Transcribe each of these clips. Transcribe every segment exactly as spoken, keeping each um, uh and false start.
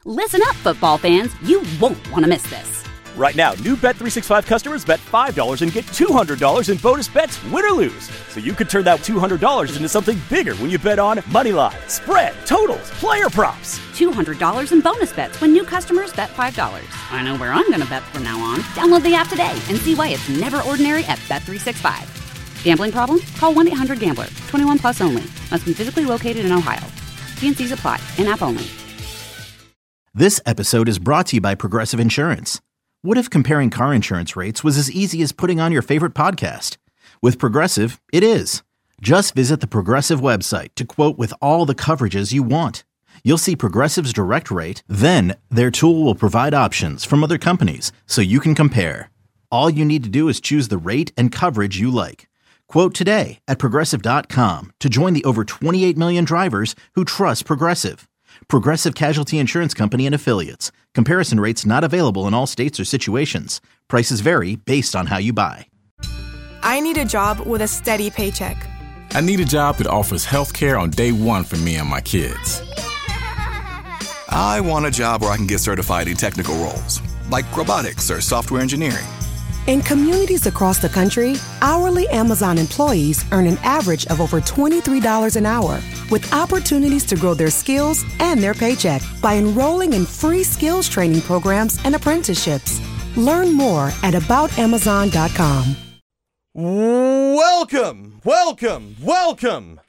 Listen up, football fans. You won't want to miss this. Right now, new Bet three sixty-five customers bet five dollars and get two hundred dollars in bonus bets, win or lose. So you could turn that two hundred dollars into something bigger when you bet on money line, spread, totals, player props. two hundred dollars in bonus bets when new customers bet five dollars. I know where I'm going to bet from now on. Download the app today and see why it's never ordinary at Bet three sixty-five. Gambling problem? Call one eight hundred gambler. twenty-one plus only. Must be physically located in Ohio. T and C's apply. In-app only. This episode is brought to you by Progressive Insurance. What if comparing car insurance rates was as easy as putting on your favorite podcast? With Progressive, it is. Just visit the Progressive website to quote with all the coverages you want. You'll see Progressive's direct rate, then their tool will provide options from other companies so you can compare. All you need to do is choose the rate and coverage you like. Quote today at Progressive dot com to join the over twenty-eight million drivers who trust Progressive. Progressive Casualty Insurance Company and Affiliates. Comparison rates not available in all states or situations. Prices vary based on how you buy. I need a job with a steady paycheck. I need a job that offers health care on day one for me and my kids. I want a job where I can get certified in technical roles, like robotics or software engineering. In communities across the country, hourly Amazon employees earn an average of over twenty-three dollars an hour, with opportunities to grow their skills and their paycheck by enrolling in free skills training programs and apprenticeships. Learn more at about amazon dot com. Welcome, welcome, welcome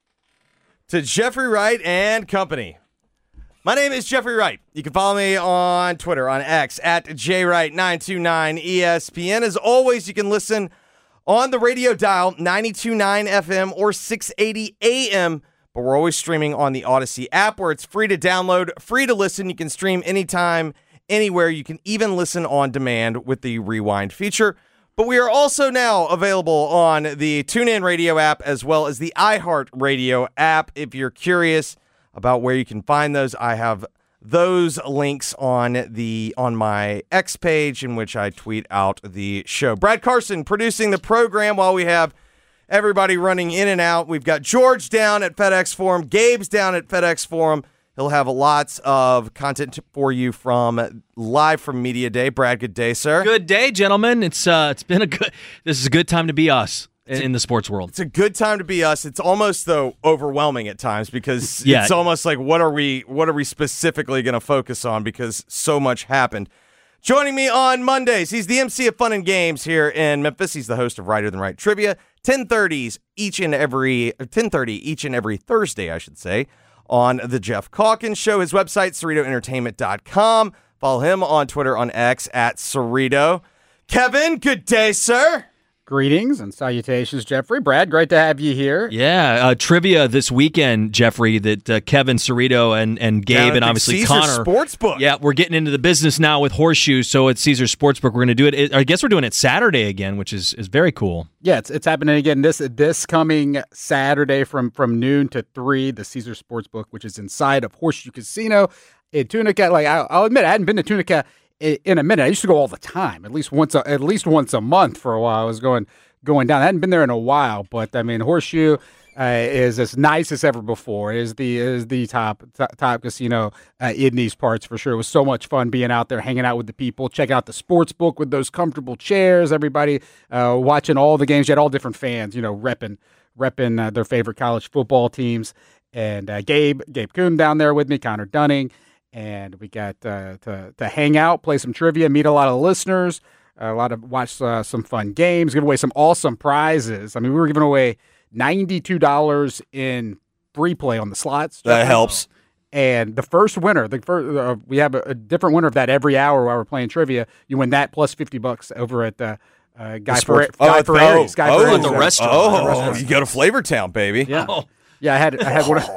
to Jeffrey Wright and Company. My name is Jeffrey Wright. You can follow me on Twitter, on X, at J Wright nine two nine E S P N. As always, you can listen on the radio dial, ninety-two point nine F M or six eighty A M, but we're always streaming on the Odyssey app where it's free to download, free to listen. You can stream anytime, anywhere. You can even listen on demand with the Rewind feature. But we are also now available on the TuneIn Radio app as well as the iHeart Radio app. If you're curious about where you can find those, I have those links on the on my X page in which I tweet out the show. Brad Carson producing the program while we have everybody running in and out. We've got George down at FedEx Forum, Gabe's down at FedEx Forum. He'll have lots of content for you from live from Media Day. Brad, good day, sir. Good day, gentlemen. It's uh, it's been a good. This is a good time to be us in, in the sports world. It's a good time to be us. It's almost though overwhelming at times because yeah. it's almost like what are we what are we specifically going to focus on because so much happened. Joining me on Mondays, he's the M C of Fun and Games here in Memphis. He's the host of Righter Than Right Trivia. ten thirties each and every ten thirty each and every Thursday, I should say, on the Jeff Calkins Show. His website, Cerrito Entertainment dot com. Follow him on Twitter on X at Cerrito. Kevin, good day, sir. Greetings and salutations, Jeffrey. Brad, great to have you here. Yeah, uh, trivia this weekend, Jeffrey, that uh, Kevin, Cerrito, and, and Gabe, and obviously Caesar Connor. Sportsbook. Yeah, we're getting into the business now with Horseshoe, so at Caesar Sportsbook, we're going to do it. it. I guess we're doing it Saturday again, which is, is very cool. Yeah, it's it's happening again this this coming Saturday from, from noon to three, the Caesar Sportsbook, which is inside of Horseshoe Casino in Tunica. Like, I, I'll admit, I hadn't been to Tunica in, in a minute. I used to go all the time, at least once a, at least once a month for a while. I was going... going down. I hadn't been there in a while, but I mean, Horseshoe uh, is as nice as ever before. It is the is the top top, top casino uh, in these parts for sure. It was so much fun being out there, hanging out with the people, checking out the sports book with those comfortable chairs. Everybody uh, watching all the games. You had all different fans, you know, repping repping uh, their favorite college football teams. And uh, Gabe Gabe Kuhn down there with me, Connor Dunning, and we got uh, to to hang out, play some trivia, meet a lot of listeners. A lot of watch uh, some fun games, give away some awesome prizes. I mean, we were giving away ninety-two dollars in free play on the slots. That helps. And the first winner, the first, uh, we have a, a different winner of that every hour while we're playing trivia. You win that plus fifty bucks over at the uh, Guy Ferrari. Oh, Ferrari's. Guy oh, Ferrari's. the restaurant. Oh, the restaurant. You go to Flavortown, baby. Yeah. Oh. Yeah, I had I had one.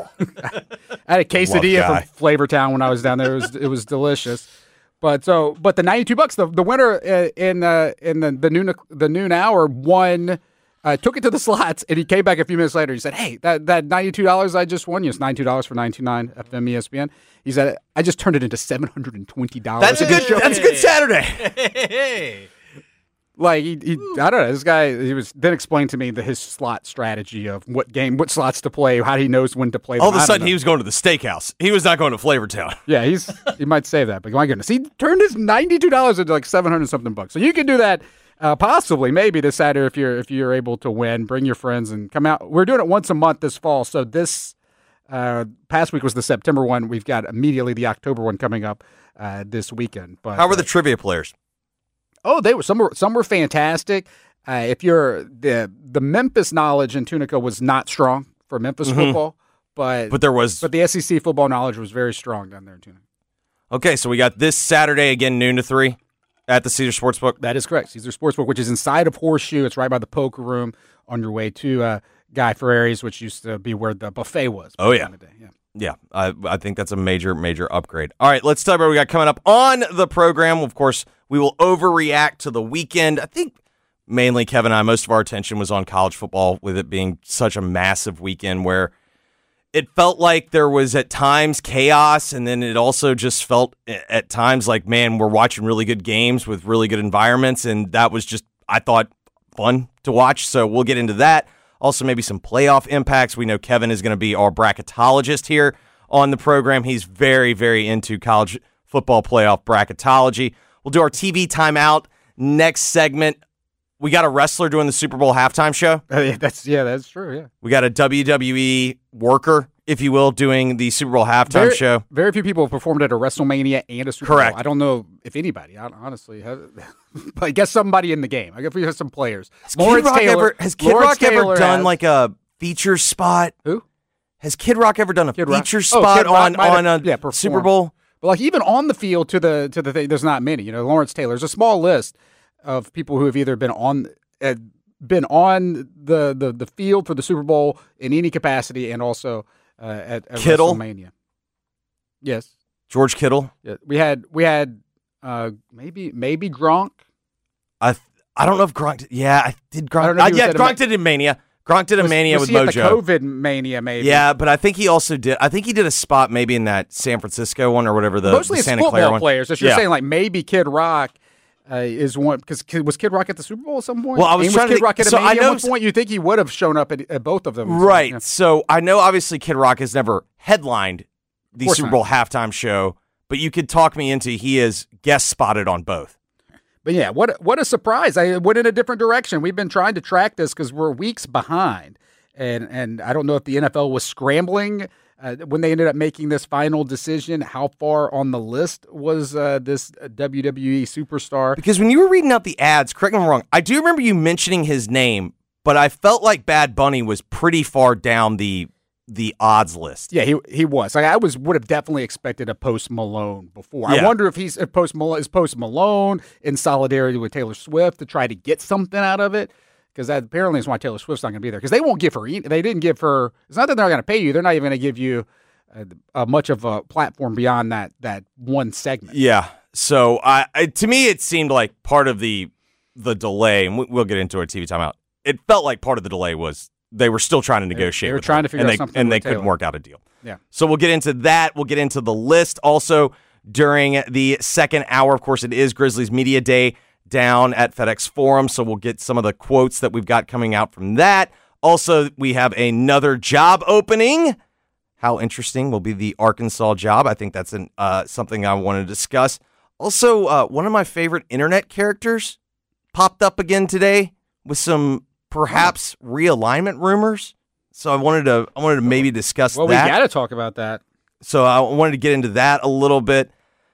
I had a quesadilla from Flavortown when I was down there. It was it was delicious. But so, but the ninety-two bucks, the the winner in uh, in the, the noon the noon hour won, uh, took it to the slots, and he came back a few minutes later. He said, "Hey, that that ninety-two dollars I just won, you know, it's ninety-two dollars for ninety-nine F M E S P N." He said, "I just turned it into seven hundred and twenty dollars." That's a good. That's a good Saturday. Hey. Like, he, he, I don't know. This guy, he was then explained to me the, his slot strategy of what game, what slots to play, how he knows when to play them. All of a sudden, he was going to the steakhouse. He was not going to Flavortown. Yeah, he's he might save that, but my goodness, he turned his ninety-two dollars into like seven hundred something bucks. So you can do that uh, possibly, maybe this Saturday if you're if you're able to win. Bring your friends and come out. We're doing it once a month this fall. So this uh, past week was the September one. We've got immediately the October one coming up uh, this weekend. But how were the uh, trivia players? Oh, they were some were some were fantastic. Uh, if you're the the Memphis knowledge in Tunica was not strong for Memphis mm-hmm. football, but but there was but the S E C football knowledge was very strong down there in Tunica. Okay, so we got this Saturday again, noon to three, at the Caesar Sportsbook. That is correct, Caesar Sportsbook, which is inside of Horseshoe. It's right by the poker room on your way to uh, Guy Ferrari's, which used to be where the buffet was. Oh yeah, yeah. Yeah, I, I think that's a major, major upgrade. All right, let's talk about what we got coming up on the program. Of course, we will overreact to the weekend. I think mainly Kevin and I, most of our attention was on college football with it being such a massive weekend where it felt like there was at times chaos, and then it also just felt at times like, man, we're watching really good games with really good environments, and that was just, I thought, fun to watch. So we'll get into that. Also, maybe some playoff impacts. We know Kevin is going to be our bracketologist here on the program. He's very, very into college football playoff bracketology. We'll do our T V timeout next segment. We got a wrestler doing the Super Bowl halftime show. Uh, yeah, that's yeah, that's true. Yeah, we got a W W E worker, if you will, doing the Super Bowl halftime very, show. Very few people have performed at a WrestleMania and a Super Correct. Bowl. I don't know if anybody, honestly, has, but I guess somebody in the game. I guess we have some players. Has Lawrence Kid Rock Taylor ever, has Kid Lawrence Rock Taylor ever done has, like a feature spot? Who? Has Kid Rock ever done a Kid feature Rock? spot oh, on on have, a yeah, Super Bowl? But like even on the field to the to the thing, there's not many. You know, Lawrence Taylor. There's a small list of people who have either been on. Uh, been on the, the, the field for the Super Bowl in any capacity and also uh, at, at Kittle? WrestleMania. Yes. George Kittle? Yeah. We had we had uh, maybe maybe Gronk. I th- I don't know if Gronk did, yeah, I did Gronk. I don't know Uh, if he yeah, was at a Gronk ma- did in Mania. Gronk did a Was- Mania was with he at Mojo. the COVID Mania maybe. Yeah, but I think he also did I think he did a spot maybe in that San Francisco one or whatever the, Mostly the it's Santa football Clara one. players. If you're Yeah. saying like maybe Kid Rock Uh, is one because was Kid Rock at the Super Bowl at some point? Well, I was and trying was to Kid Rock think- at a so I Mania know at one point. You think he would have shown up at, at both of them, Right. Yeah. So I know obviously Kid Rock has never headlined the course Super not. Bowl halftime show, but you could talk me into he is guest spotted on both. But yeah, what what a surprise! I went in a different direction. We've been trying to track this because we're weeks behind, and and I don't know if the N F L was scrambling uh, when they ended up making this final decision. How far on the list was uh, this W W E superstar? Because when you were reading out the ads, correct me if I'm wrong, I do remember you mentioning his name, but I felt like Bad Bunny was pretty far down the the odds list. Yeah, he he was. Like, I was would have definitely expected a Post Malone before. Yeah. I wonder if he's if Post Malone is Post Malone in solidarity with Taylor Swift to try to get something out of it. Because that apparently is why Taylor Swift's not going to be there. Because they won't give her. They didn't give her. It's not that they're not going to pay you. They're not even going to give you uh, uh, much of a platform beyond that that one segment. Yeah. So I, I to me it seemed like part of the the delay, and we- we'll get into our T V timeout. It felt like part of the delay was they were still trying to negotiate. They were with trying her, to figure and out they, something and with they couldn't Taylor. work out a deal. Yeah. So we'll get into that. We'll get into the list also during the second hour. Of course, it is Grizzlies Media Day down at FedEx Forum, so we'll get some of the quotes that we've got coming out from that. Also, we have another job opening. How interesting will be the Arkansas job? I think that's an uh, something I want to discuss. Also, uh, one of my favorite internet characters popped up again today with some perhaps realignment rumors. So I wanted to I wanted to maybe discuss Well, that. we got to talk about that. So I wanted to get into that a little bit.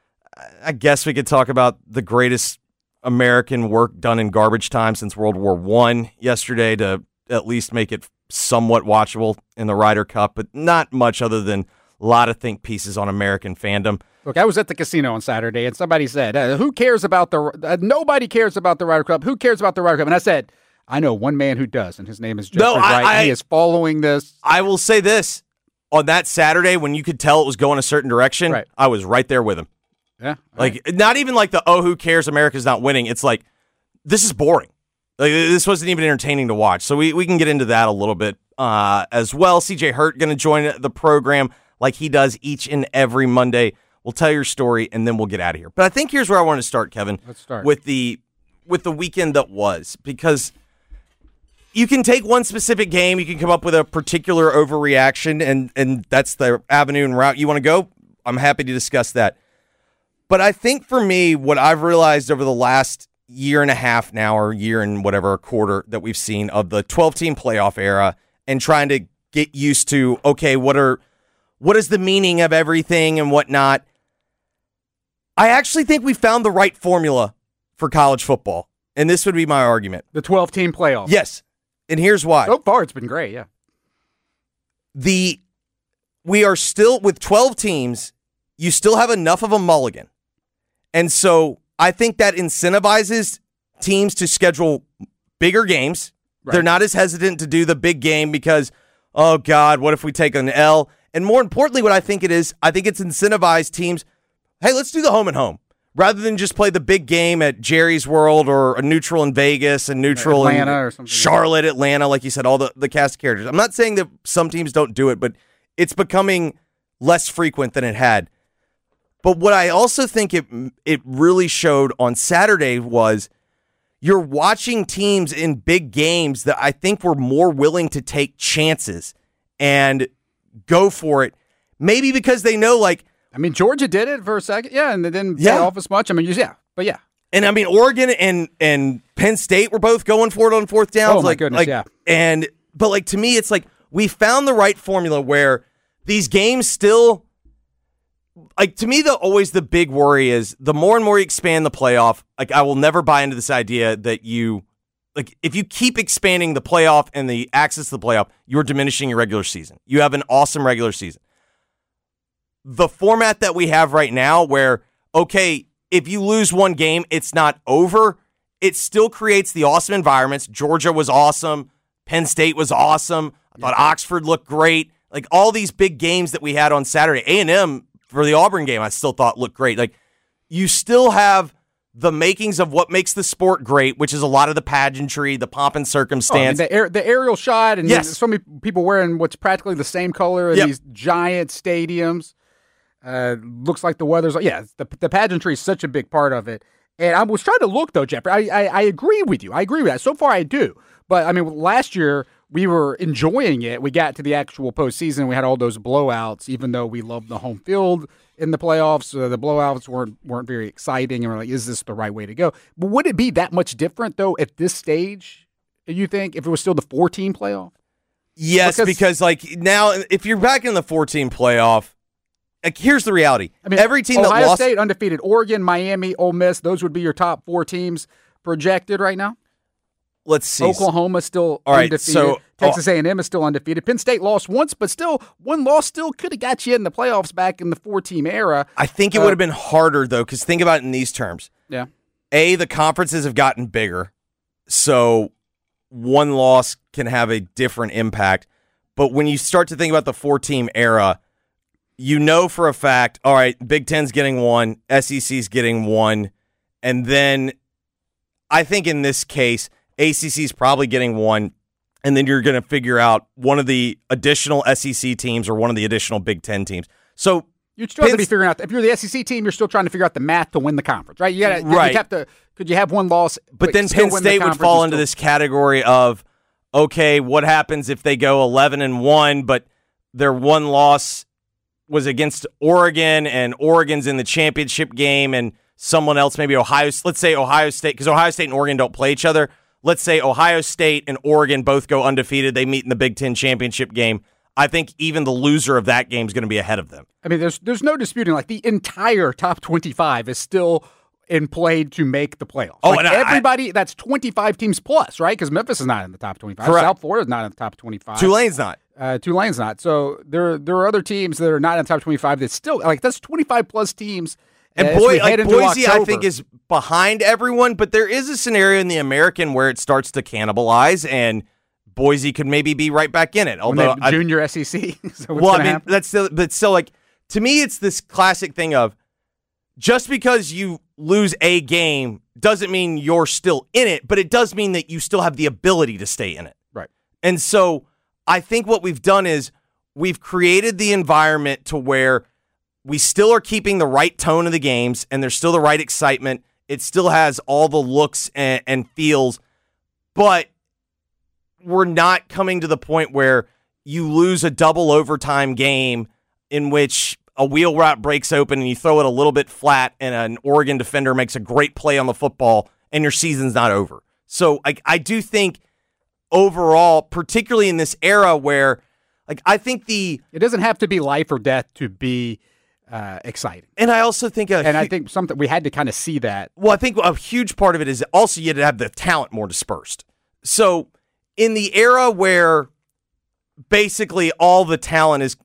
I guess we could talk about the greatest American work done in garbage time since World War One yesterday to at least make it somewhat watchable in the Ryder Cup, but not much other than a lot of think pieces on American fandom. Look, I was at the casino on Saturday, and somebody said, uh, "Who cares about the? Uh, nobody cares about the Ryder Cup. Who cares about the Ryder Cup?" And I said, "I know one man who does, and his name is Jeffrey No, I- Wright. I- he is following this." I will say this. On that Saturday, when you could tell it was going a certain direction, Right. I was right there with him. Yeah, Like, not even like the, oh, who cares, America's not winning. It's like, this is boring. Like, this wasn't even entertaining to watch. So we, we can get into that a little bit uh, as well. C J Hurt going to join the program like he does each and every Monday. We'll tell your story, and then we'll get out of here. But I think here's where I want to start, Kevin. Let's start. With the with the weekend that was, because you can take one specific game, you can come up with a particular overreaction, and, and that's the avenue and route you want to go. I'm happy to discuss that. But I think for me, what I've realized over the last year and a half now, or year and whatever, a quarter that we've seen of the twelve-team playoff era and trying to get used to, okay, what are what is the meaning of everything and whatnot, I actually think we found the right formula for college football. And this would be my argument. The twelve-team playoff. Yes. And here's why. So far, it's been great, yeah. The we are still, with twelve teams, you still have enough of a mulligan. And so I think that incentivizes teams to schedule bigger games. Right. They're not as hesitant to do the big game because, oh, God, what if we take an L? And more importantly, what I think it is, I think it's incentivized teams, hey, let's do the home and home. Rather than just play the big game at Jerry's World or a neutral in Vegas and neutral Atlanta in or something. Charlotte, Atlanta, like you said, all the, the cast of characters. I'm not saying that some teams don't do it, but it's becoming less frequent than it had. But what I also think it it really showed on Saturday was you're watching teams in big games that I think were more willing to take chances and go for it. Maybe because they know, like, I mean, Georgia did it for a second, yeah, and they didn't yeah. pay off as much. I mean, yeah, but yeah. And I mean, Oregon and and Penn State were both going for it on fourth downs. Oh my like, goodness, like, yeah. And but like to me, it's like we found the right formula where these games still, like to me, the always the big worry is the more and more you expand the playoff. Like I will never buy into this idea that you, like if you keep expanding the playoff and the access to the playoff, you're diminishing your regular season. You have an awesome regular season. The format that we have right now where, okay, if you lose one game, it's not over. It still creates the awesome environments. Georgia was awesome. Penn State was awesome. I thought Oxford looked great. Like all these big games that we had on Saturday. A and M for the Auburn game, I still thought looked great. Like you still have the makings of what makes the sport great, which is a lot of the pageantry, the pomp and circumstance. Oh, I mean, the, air, the aerial shot, and yes. so many people wearing what's practically the same color in yep. these giant stadiums. Uh, looks like the weather's, yeah, the, the pageantry is such a big part of it. And I was trying to look, though, Jeffrey. I, I, I agree with you. I agree with that. So far, I do. But, I mean, last year, we were enjoying it. We got to the actual postseason. We had all those blowouts, even though we loved the home field in the playoffs. Uh, the blowouts weren't weren't very exciting. And we're like, is this the right way to go? But would it be that much different, though, at this stage, you think, if it was still the four-team playoff? Yes, because, because like, now, if you're back in the four-team playoff, like, here's the reality. I mean, every team Ohio that lost, State undefeated, Oregon, Miami, Ole Miss, those would be your top four teams projected right now. Let's see. Oklahoma still All right, undefeated. so, Texas oh, A and M is still undefeated. Penn State lost once, but still, one loss still could have got you in the playoffs back in the four-team era. I think it uh, would have been harder, though, because think about it in these terms. Yeah. A, the conferences have gotten bigger, so one loss can have a different impact. But when you start to think about the four-team era, you know for a fact, all right, Big Ten's getting one, S E C's getting one, and then I think in this case, A C C's probably getting one, and then you're going to figure out one of the additional S E C teams or one of the additional Big Ten teams. So you'd still have to be figuring out, if you're the S E C team, you're still trying to figure out the math to win the conference, right? You got right. You have to. Could you have one loss? But, but then Penn State the would fall into still... this category of, okay, what happens if they go eleven and one, but their one loss was against Oregon, and Oregon's in the championship game, and someone else, maybe Ohio, let's say Ohio State, because Ohio State and Oregon don't play each other. Let's say Ohio State and Oregon both go undefeated. They meet in the Big Ten championship game. I think even the loser of that game is going to be ahead of them. I mean, there's there's no disputing, like, the entire top twenty-five is still in play to make the playoffs. Oh, like and I, everybody, that's twenty-five teams plus, right? Because Memphis is not in the top twenty-five. Correct. South Florida's not in the top twenty-five. Tulane's not. Uh, Tulane's not. So there there are other teams that are not in the top twenty-five that still, like, that's twenty-five plus teams. And uh, boy, like Boise, October. I think, is behind everyone, but there is a scenario in the American where it starts to cannibalize, and Boise could maybe be right back in it. Although I, junior S E C. So well, I mean, happen? that's still, but still, like, to me, it's this classic thing of just because you lose a game doesn't mean you're still in it, but it does mean that you still have the ability to stay in it. Right. And so I think what we've done is we've created the environment to where we still are keeping the right tone of the games, and there's still the right excitement. It still has all the looks and, and feels, but we're not coming to the point where you lose a double overtime game in which a wheel route breaks open and you throw it a little bit flat and an Oregon defender makes a great play on the football and your season's not over. So I, I do think overall, particularly in this era where, like, I think the... It doesn't have to be life or death to be uh, exciting. And I also think... A and hu- I think something we had to kind of see that. Well, I think a huge part of it is also you had to have the talent more dispersed. So in the era where basically all the talent is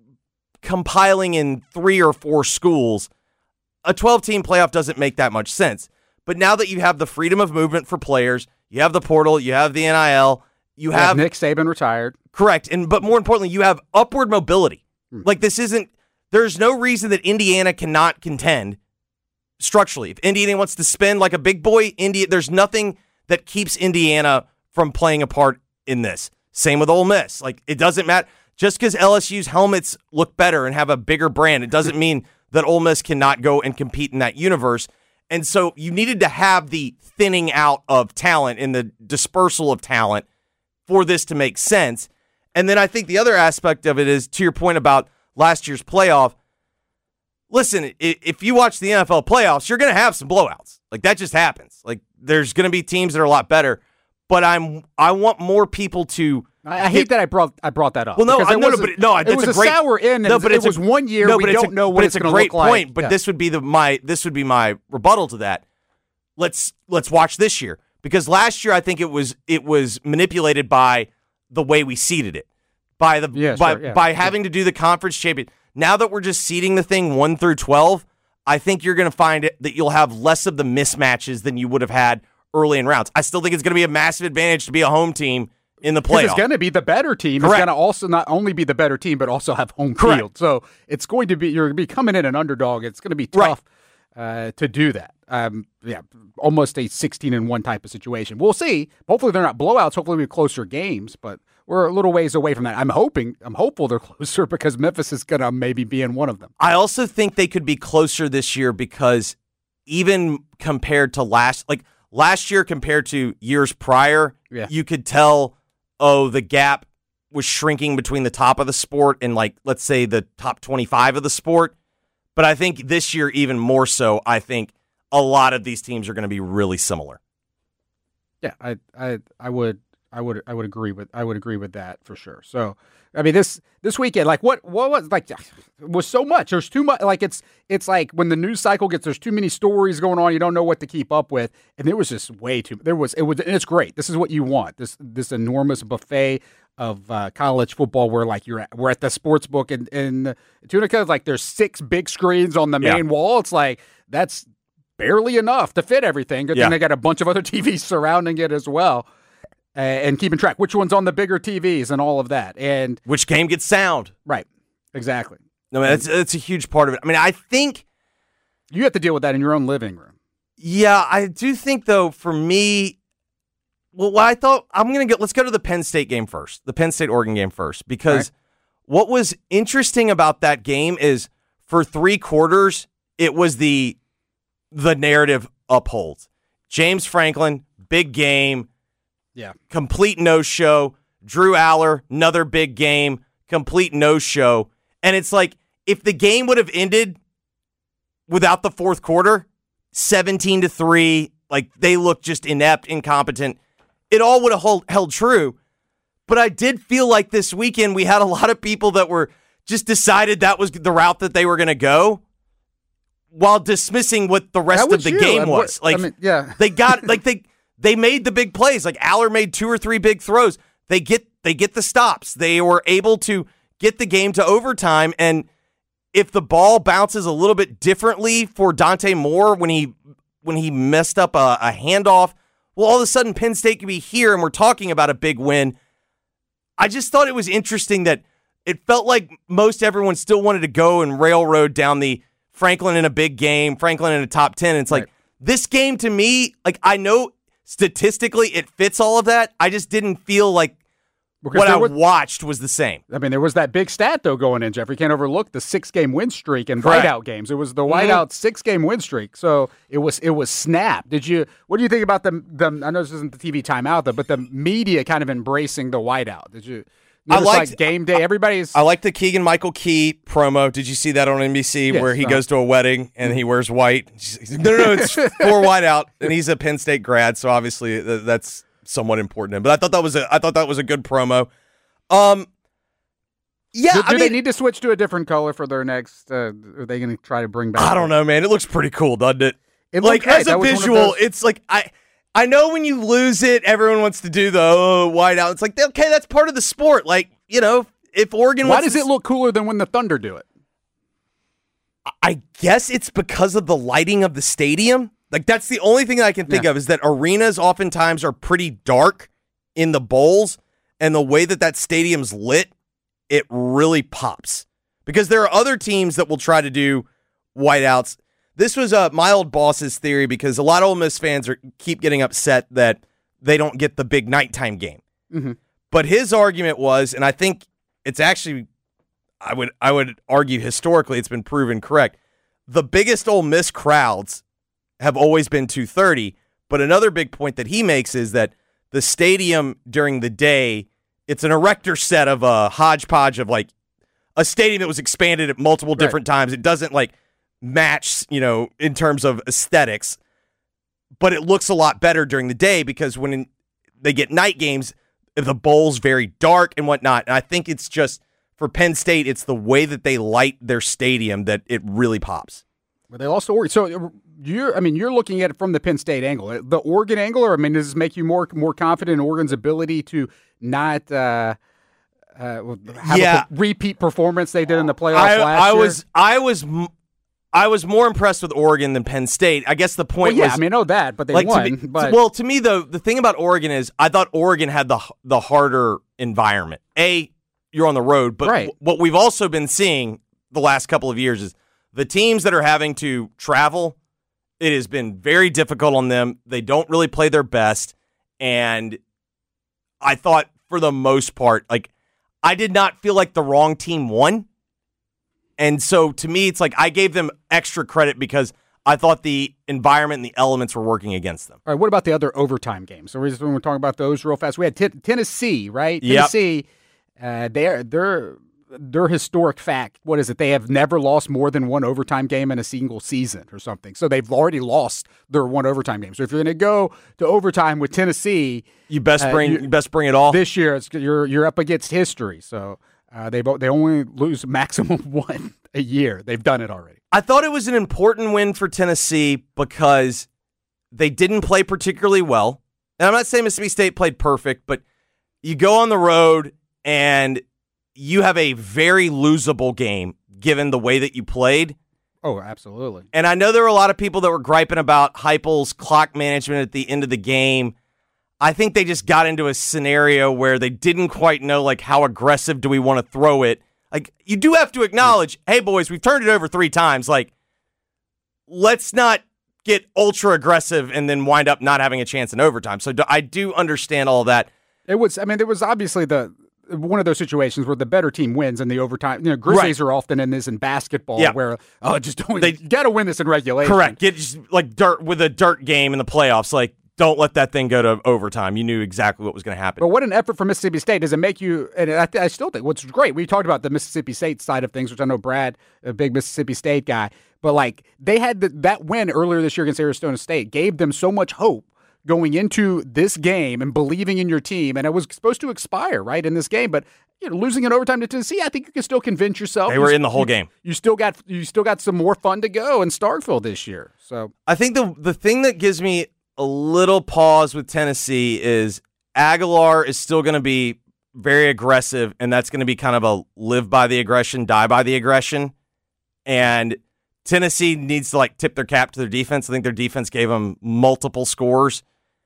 compiling in three or four schools, a twelve-team playoff doesn't make that much sense. But now that you have the freedom of movement for players, you have the portal, you have the N I L, you, You have, have Nick Saban retired. Correct. And but more importantly, you have upward mobility. Hmm. Like this isn't there's no reason that Indiana cannot contend structurally. If Indiana wants to spin like a big boy, India there's nothing that keeps Indiana from playing a part in this. Same with Ole Miss. Like it doesn't matter. Just because L S U's helmets look better and have a bigger brand, it doesn't mean that Ole Miss cannot go and compete in that universe. And so you needed to have the thinning out of talent and the dispersal of talent for this to make sense. And then I think the other aspect of it is, to your point about last year's playoff, listen, if you watch the N F L playoffs, you're going to have some blowouts. Like, that just happens. Like, there's going to be teams that are a lot better. But I'm I want more people to... I, I hate that I brought I brought that up. Well, no, I know, no, but no, it that's was a, a great, sour end. No, but it it's was a, one year. No, we but don't it's a, know what but it's, it's a going to great look point. like. But yeah. this would be the my this would be my rebuttal to that. Let's let's watch this year, because last year I think it was it was manipulated by the way we seeded it, by the yeah, by sure, yeah. by having to do the conference champion. Now that we're just seeding the thing one through twelve, I think you're going to find it that you'll have less of the mismatches than you would have had early in rounds. I still think it's going to be a massive advantage to be a home team in the playoff. It's going to be the better team. Correct. It's going to also not only be the better team, but also have home Correct. field. So it's going to be, you're going to be coming in an underdog. It's going to be tough right. uh, to do that. Um, yeah, almost a sixteen and one type of situation. We'll see. Hopefully they're not blowouts. Hopefully we're closer games, but we're a little ways away from that. I'm hoping, I'm hopeful they're closer because Memphis is going to maybe be in one of them. I also think they could be closer this year because even compared to last, like last year compared to years prior, yeah. you could tell, oh, the gap was shrinking between the top of the sport and, like, let's say the top twenty-five of the sport. But I think this year even more so, I think a lot of these teams are going to be really similar. Yeah, I, I, I would, I would, I would agree with, I would agree with that for sure. So, I mean, this this weekend, like, what, what was like, it was so much. There's too much. Like, it's, it's like when the news cycle gets, there's too many stories going on. You don't know what to keep up with, and there was just way too. There was, it was, and it's great. This is what you want. This, this enormous buffet of uh, college football, where like you're at, we're at the sports book in, in Tunica. Like, there's six big screens on the main yeah. wall. It's like that's barely enough to fit everything. Good yeah. thing they got a bunch of other T Vs surrounding it as well. Uh, and keeping track, which one's on the bigger T Vs and all of that. And which game gets sound. Right. Exactly. No, I mean, that's, that's a huge part of it. I mean, I think you have to deal with that in your own living room. Yeah, I do think, though, for me, well, what I thought, I'm going to go, let's go to the Penn State game first, the Penn State-Oregon game first, because right. what was interesting about that game is for three quarters, it was the the narrative upholds. James Franklin, big game, yeah, complete no-show. Drew Aller, another big game, complete no-show. And it's like, if the game would have ended without the fourth quarter, seventeen to three, like they looked just inept, incompetent, it all would have hold, held true. But I did feel like this weekend we had a lot of people that were just decided that was the route that they were going to go, while dismissing what the rest of the you? game I mean, was. what, Like, I mean, yeah. they got like they they made the big plays. Like Aller made two or three big throws. They get they get the stops. They were able to get the game to overtime. And if the ball bounces a little bit differently for Dante Moore when he when he messed up a, a handoff, well, all of a sudden Penn State could be here, and we're talking about a big win. I just thought it was interesting that it felt like most everyone still wanted to go and railroad down the Franklin in a big game, Franklin in a top ten. And it's like, right. This game to me, like, I know statistically it fits all of that. I just didn't feel like Because what I was, watched was the same. I mean, there was that big stat, though, going in, Jeff. You can't overlook the six-game win streak in Correct. whiteout games. It was the whiteout mm-hmm. six-game win streak. So it was it was snapped. Did you? What do you think about the, the I know this isn't the T V timeout, though, but the media kind of embracing the whiteout? Did you notice, I liked, like, game day, everybody's... I like the Keegan-Michael Key promo. Did you see that on N B C yes, where he uh, goes to a wedding and he wears white? Like, no, no, no, it's for whiteout. And he's a Penn State grad, so obviously that's somewhat important to him. But I thought that was a, I thought that was a good promo. Um, yeah, do, do I mean, they need to switch to a different color for their next? Uh, are they going to try to bring back? I don't know, man. It looks pretty cool, doesn't it? It like great. as a visual, it's like I, I know when you lose it, everyone wants to do the oh, whiteout. It's like okay, that's part of the sport. Like you know, if Oregon, why wants does to, it look cooler than when the Thunder do it? I guess it's because of the lighting of the stadium. Like that's the only thing that I can think yeah. of is that arenas oftentimes are pretty dark in the bowls. And the way that that stadium's lit, it really pops. Because there are other teams that will try to do whiteouts. This was uh, my old boss's theory because a lot of Ole Miss fans are keep getting upset that they don't get the big nighttime game. Mm-hmm. But his argument was, and I think it's actually, I would I would argue historically it's been proven correct, the biggest Ole Miss crowds have always been two thirty. But another big point that he makes is that the stadium during the day, it's an erector set of a hodgepodge of like a stadium that was expanded at multiple different right. times. It doesn't like match, you know, in terms of aesthetics, but it looks a lot better during the day because when in, they get night games, the bowl's very dark and whatnot. And I think it's just for Penn State, it's the way that they light their stadium that it really pops. Well, they lost Oregon. So you're, I mean, you're looking at it from the Penn State angle, the Oregon angle, or I mean, does this make you more more confident in Oregon's ability to not uh, uh, have yeah. a repeat performance they did in the playoffs I, last I year? was, I was, I was more impressed with Oregon than Penn State. I guess the point well, yeah, was, I mean, I know that, but they like, won. To me, but well, to me though, the thing about Oregon is, I thought Oregon had the the harder environment. A, you're on the road, but right. w- what we've also been seeing the last couple of years is the teams that are having to travel. It has been very difficult on them. They don't really play their best. And I thought for the most part, like I did not feel like the wrong team won. And so to me, it's like I gave them extra credit because I thought the environment and the elements were working against them. All right, what about the other overtime games? So we're just when we're talking about those real fast. We had t- Tennessee, right? Yep. Tennessee, uh, they're they're their historic fact, what is it? They have never lost more than one overtime game in a single season or something. So they've already lost their one overtime game. So if you're going to go to overtime with Tennessee, you best bring uh, you, you best bring it all. This year, it's, you're you're up against history. So uh, they they only lose maximum one a year. They've done it already. I thought it was an important win for Tennessee because they didn't play particularly well. And I'm not saying Mississippi State played perfect, but you go on the road and you have a very losable game given the way that you played. Oh, absolutely. And I know there were a lot of people that were griping about Heupel's clock management at the end of the game. I think they just got into a scenario where they didn't quite know, like, how aggressive do we want to throw it. Like, you do have to acknowledge, hey, boys, we've turned it over three times. Like, let's not get ultra aggressive and then wind up not having a chance in overtime. So I do understand all that. It was, I mean, there was obviously the one of those situations where the better team wins in the overtime. You know, Grizzlies right. are often in this in basketball yeah. where, oh, just don't, they got to win this in regulation. Correct. Get just like dirt with a dirt game in the playoffs. Like, don't let that thing go to overtime. You knew exactly what was going to happen. But what an effort for Mississippi State. Does it make you, and I, I still think what's great, we talked about the Mississippi State side of things, which I know Brad, a big Mississippi State guy, but like they had the, that win earlier this year against Arizona State gave them so much hope going into this game and believing in your team, and it was supposed to expire, right, in this game, but you know, losing in overtime to Tennessee, I think you can still convince yourself. They were you, in the whole you, game. You still got you still got some more fun to go in Starkville this year. So I think the the thing that gives me a little pause with Tennessee is Aguilar is still going to be very aggressive, and that's going to be kind of a live by the aggression, die by the aggression. And Tennessee needs to like tip their cap to their defense. I think their defense gave them multiple scores.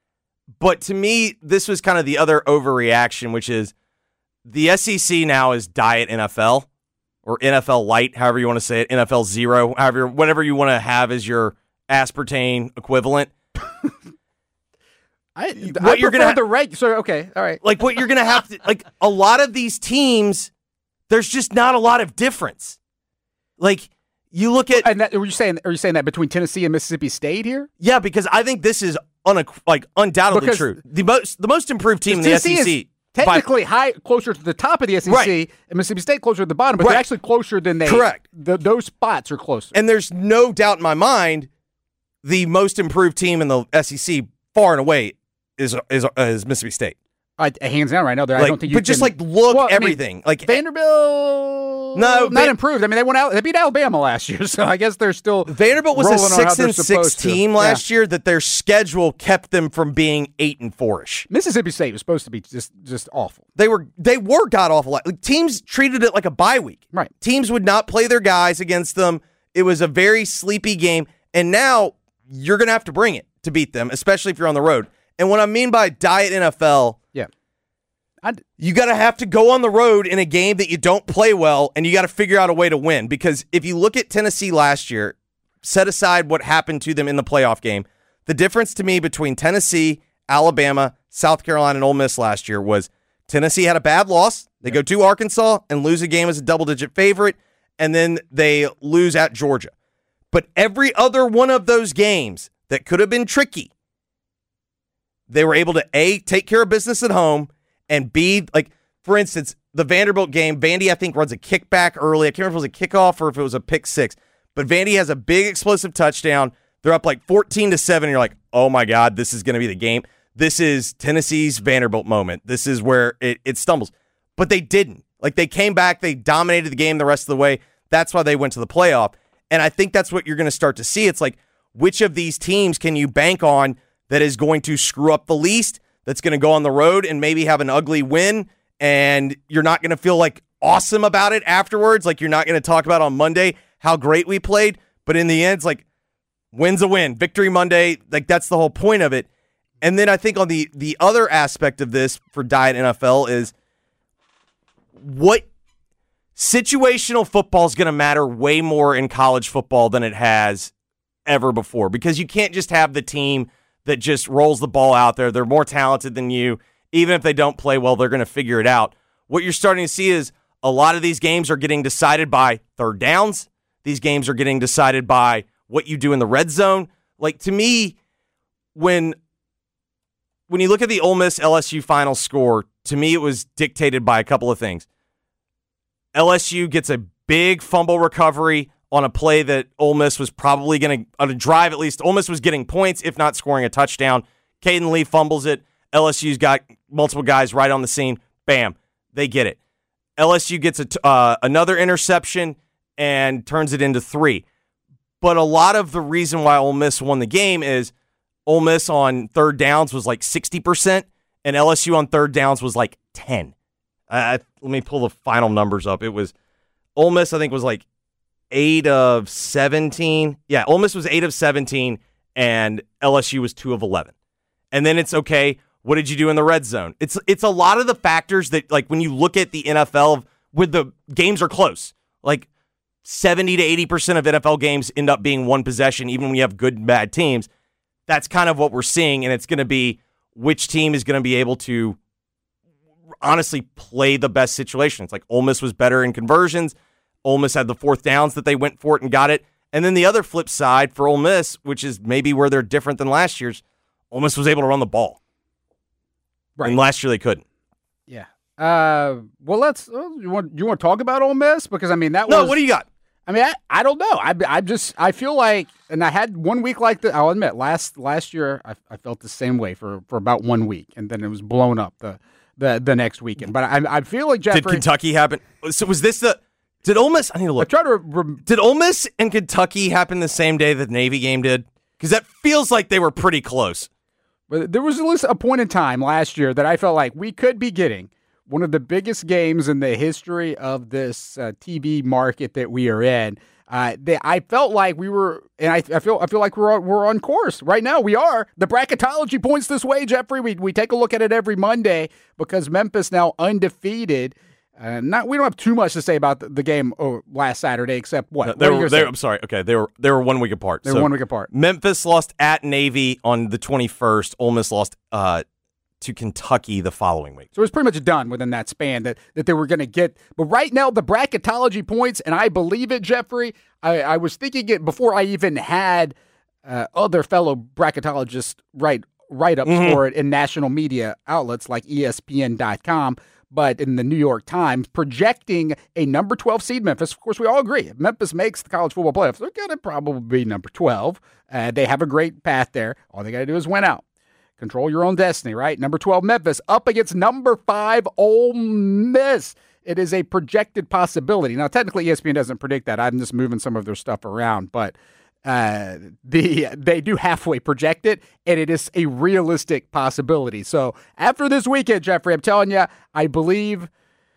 But to me, this was kind of the other overreaction, which is the S E C now is Diet N F L or N F L Light, however you want to say it, N F L Zero, however, whatever you want to have as your aspartame equivalent. I, what I you're gonna prefer ha- the reg. So okay, all right. Like what you're gonna have to like a lot of these teams. There's just not a lot of difference. Like you look at and that, are you saying are you saying that between Tennessee and Mississippi State here? Yeah, because I think this is un- like undoubtedly because true. The most the most improved team in the Tennessee S E C. Is technically by, high, closer to the top of the S E C, right. and Mississippi State closer to the bottom, but right. they're actually closer than they. Correct. The, those spots are closer. And there's no doubt in my mind, the most improved team in the S E C, far and away, is is, is Mississippi State. I, hands down, right now. Like, I don't think you. But just can, like look well, everything. I mean, like Vanderbilt, no, not Van- improved. I mean, they went out. They beat Alabama last year, so I guess they're still. Vanderbilt was a six and six team to. last yeah. year. That their schedule kept them from being eight and four-ish. Mississippi State was supposed to be just just awful. They were they were god awful. Like, teams treated it like a bye week. Right. Teams would not play their guys against them. It was a very sleepy game, and now you're gonna have to bring it to beat them, especially if you're on the road. And what I mean by diet N F L. Yeah. I'd, you got to have to go on the road in a game that you don't play well, and you got to figure out a way to win. Because if you look at Tennessee last year, set aside what happened to them in the playoff game, the difference to me between Tennessee, Alabama, South Carolina, and Ole Miss last year was Tennessee had a bad loss. They go to Arkansas and lose a game as a double-digit favorite, and then they lose at Georgia. But every other one of those games that could have been tricky, they were able to, A, take care of business at home, and B, like, for instance, the Vanderbilt game, Vandy, I think, runs a kickback early. I can't remember if it was a kickoff or if it was a pick six. But Vandy has a big explosive touchdown. They're up like fourteen to seven. And you're like, oh, my God, this is going to be the game. This is Tennessee's Vanderbilt moment. This is where it, it stumbles. But they didn't. Like, they came back. They dominated the game the rest of the way. That's why they went to the playoff. And I think that's what you're going to start to see. It's like, which of these teams can you bank on that is going to screw up the least, that's going to go on the road and maybe have an ugly win, and you're not going to feel like awesome about it afterwards. Like, you're not going to talk about on Monday how great we played, but in the end, it's like, win's a win. Victory Monday, like, that's the whole point of it. And then I think on the the other aspect of this for Diet N F L is what situational football is going to matter way more in college football than it has ever before, because you can't just have the team that just rolls the ball out there. They're more talented than you. Even if they don't play well, they're going to figure it out. What you're starting to see is a lot of these games are getting decided by third downs. These games are getting decided by what you do in the red zone. Like, to me, when when you look at the Ole Miss L S U final score, to me it was dictated by a couple of things. L S U gets a big fumble recovery on a play that Ole Miss was probably going to, on a drive at least, Ole Miss was getting points, if not scoring a touchdown. Caden Lee fumbles it. L S U's got multiple guys right on the scene. Bam, they get it. L S U gets a t- uh, another interception and turns it into three. But a lot of the reason why Ole Miss won the game is Ole Miss on third downs was like sixty percent, and L S U on third downs was like ten. Uh, let me pull the final numbers up. It was, Ole Miss, I think, was like eight of seventeen. Yeah, Ole Miss was eight of seventeen, and L S U was two of eleven. And then it's, okay, what did you do in the red zone? It's it's a lot of the factors that, like, when you look at the N F L, where the games are close, like seventy to eighty percent of N F L games end up being one possession, even when you have good and bad teams. That's kind of what we're seeing, and it's going to be which team is going to be able to honestly play the best situation. It's like Ole Miss was better in conversions. Ole Miss had the fourth downs that they went for it and got it. And then the other flip side for Ole Miss, which is maybe where they're different than last year's, Ole Miss was able to run the ball. Right. And last year they couldn't. Yeah. Uh, well, let's. Uh, you want you want to talk about Ole Miss, because I mean that no. was. What do you got? I mean, I, I don't know. I I just I feel like, and I had one week like that. I'll admit, last last year I, I felt the same way for, for about one week, and then it was blown up the the, the next weekend. But I I feel like Jeffrey. Did Kentucky happen? So was this the? Did Ole Miss? I need to look. I try to. Rem- did Ole Miss and Kentucky happen the same day that the Navy game did? Because that feels like they were pretty close. But there was at least a point in time last year that I felt like we could be getting one of the biggest games in the history of this uh, T V market that we are in. Uh, they, I felt like we were, and I, I feel I feel like we're on, we're on course right now. We are. The bracketology points this way, Jeffrey. We we take a look at it every Monday because Memphis now undefeated Uh, not we don't have too much to say about the, the game oh, last Saturday, except what? No, they what were, they, I'm sorry. Okay, they were they were one week apart. They were so one week apart. Memphis lost at Navy on the twenty-first. Ole Miss lost uh, to Kentucky the following week. So it was pretty much done within that span that, that they were going to get. But right now, the bracketology points, and I believe it, Jeffrey, I, I was thinking it before I even had uh, other fellow bracketologists write write-ups Mm-hmm. for it in national media outlets like E S P N dot com, but in the New York Times, projecting a number twelve seed Memphis. Of course, we all agree. If Memphis makes the college football playoffs, they're going to probably be number twelve. Uh, they have a great path there. All they got to do is win out. Control your own destiny, right? Number twelve, Memphis, up against number five, Ole Miss. It is a projected possibility. Now, technically, E S P N doesn't predict that. I'm just moving some of their stuff around, but uh, the they do halfway project it, and it is a realistic possibility. So after this weekend, Jeffrey, I'm telling you, I believe,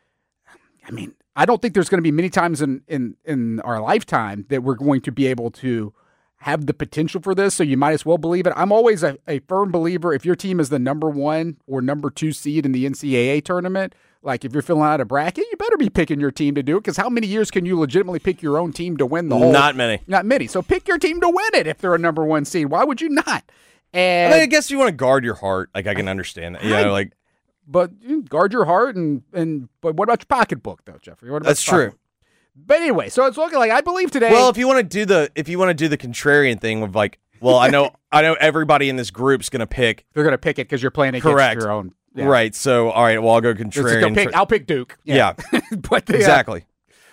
I mean, I don't think there's going to be many times in, in, in our lifetime that we're going to be able to have the potential for this, so you might as well believe it. I'm always a, a firm believer if your team is the number one or number two seed in the N C double A tournament, like if you're filling out a bracket, you better be picking your team to do it, because how many years can you legitimately pick your own team to win the whole? Not many. Not many. So pick your team to win it if they're a number one seed. Why would you not? And I mean, I guess you want to guard your heart. Like, I can understand that. You know, like, but you guard your heart, and, and but what about your pocketbook, though, Jeffrey? What about that's your true. pocketbook? But anyway, so it's looking like I believe today. Well, if you want to do the if you want to do the contrarian thing with like, well, I know I know everybody in this group's going to pick. They're going to pick it because you're playing against Correct. your own. Yeah. Right. So, all right. Well, I'll go It's like, contrarian. I'll, pick, I'll pick Duke. Yeah. Yeah. but the, uh, exactly.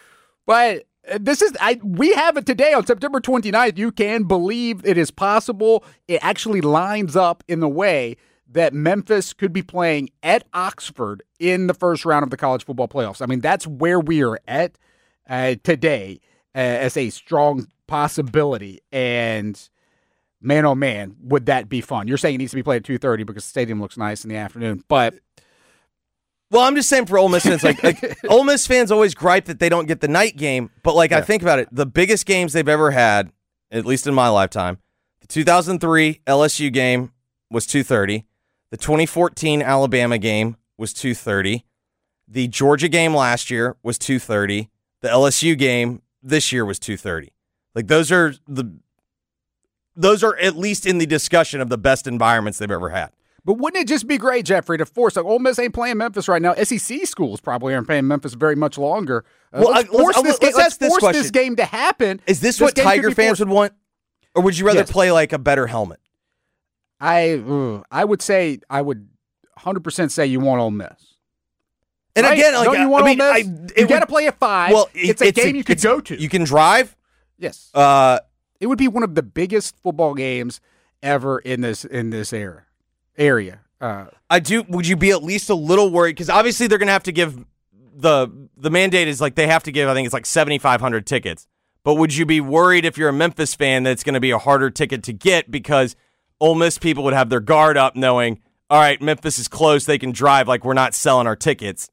But this is I. We have it today on September twenty-ninth. You can believe it is possible. It actually lines up in the way that Memphis could be playing at Oxford in the first round of the college football playoffs. I mean, that's where we are at uh, today uh, as a strong possibility. And man, oh man, would that be fun? You're saying it needs to be played at two thirty because the stadium looks nice in the afternoon. But well, I'm just saying for Ole Miss fans, like, like Ole Miss fans always gripe that they don't get the night game. But like, yeah. I think about it, the biggest games they've ever had, at least in my lifetime, the two thousand three L S U game was two thirty. The twenty fourteen Alabama game was two thirty. The Georgia game last year was two thirty. The L S U game this year was two thirty. Like, those are the those are at least in the discussion of the best environments they've ever had. But wouldn't it just be great, Jeffrey, to force, like, Ole Miss ain't playing Memphis right now. S E C schools probably aren't playing Memphis very much longer. Uh, well, let's I, force, let's, this, let's game, ask let's this force this question. game to happen. Is this, this what Tiger fans forced. would want? Or would you rather Yes. play, like, a better helmet? I uh, I would say, I would one hundred percent say you want Ole Miss. And right? again, like, Don't you want I mean, Ole I, Miss? it you got to would- play at five. Well, it's a it's game you could it's- go to. You can drive. Yes. Uh, it would be one of the biggest football games ever in this in this era area. Uh, I do. Would you be at least a little worried? Because obviously they're going to have to give the the mandate is like they have to give. I think it's like seventy-five hundred tickets. But would you be worried if you're a Memphis fan that it's going to be a harder ticket to get because Ole Miss people would have their guard up, knowing, all right, Memphis is close, they can drive. Like, we're not selling our tickets.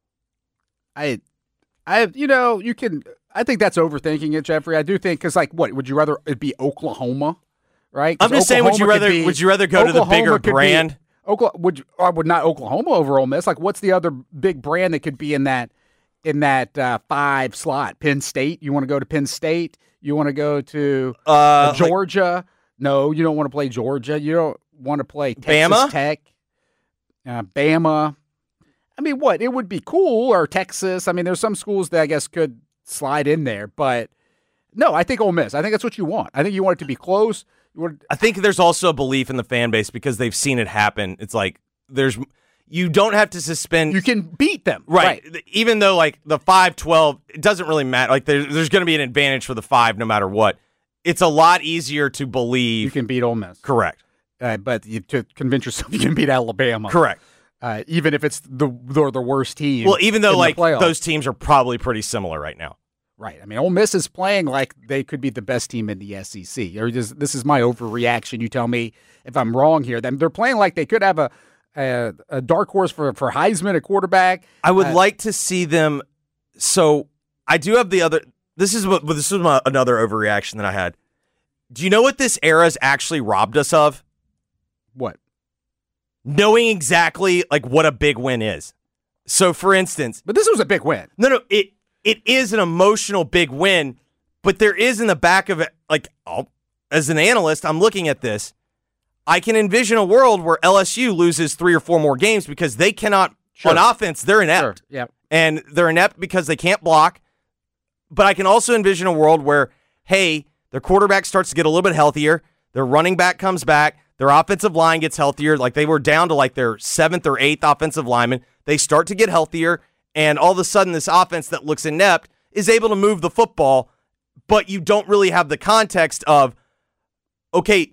I, I, you know, you can. I think that's overthinking it, Jeffrey. I do think because, like, what would you rather it be Oklahoma, right? 'Cause I'm just saying, would you Oklahoma rather could be- would you rather go to Oklahoma the bigger could be- brand? Oklahoma would you, or would not Oklahoma over Ole Miss? Like, what's the other big brand that could be in that in that uh, five slot? Penn State. You want to go to Penn State? You want to go to Uh, uh, like- Georgia? No, you don't want to play Georgia. You don't want to play Texas Bama? Tech, uh, Bama. I mean, what? It would be cool, or Texas. I mean, there's some schools that I guess could slide in there, but no, I think Ole Miss. I think that's what you want. I think you want it to be close. You want. I think there's also a belief in the fan base because they've seen it happen. It's like there's you don't have to suspend. You can beat them, right? Even though like the five twelve, it doesn't really matter. Like there, there's going to be an advantage for the five no matter what. It's a lot easier to believe You can beat Ole Miss. Correct. Uh, but you, to convince yourself you can beat Alabama. Correct. Uh, even if it's the the, the worst team. Well, even though in like the playoffs. those teams are probably pretty similar right now. Right. I mean, Ole Miss is playing like they could be the best team in the S E C. Or just, this is my overreaction. You tell me if I'm wrong here. Then they're playing like they could have a a, a dark horse for, for Heisman, a quarterback. I would Uh, like to see them. So I do have the other. This is what this is my, another overreaction that I had. Do you know what this era's actually robbed us of? What? Knowing exactly like what a big win is. So, for instance, but this was a big win. No, no, it it is an emotional big win, but there is in the back of it, like, oh, as an analyst, I'm looking at this. I can envision a world where L S U loses three or four more games because they cannot, sure. on offense, they're inept. Sure. Yep. And they're inept because they can't block. But I can also envision a world where, hey, their quarterback starts to get a little bit healthier, their running back comes back, their offensive line gets healthier, like they were down to like their seventh or eighth offensive lineman. They start to get healthier, and all of a sudden this offense that looks inept is able to move the football, but you don't really have the context of, okay,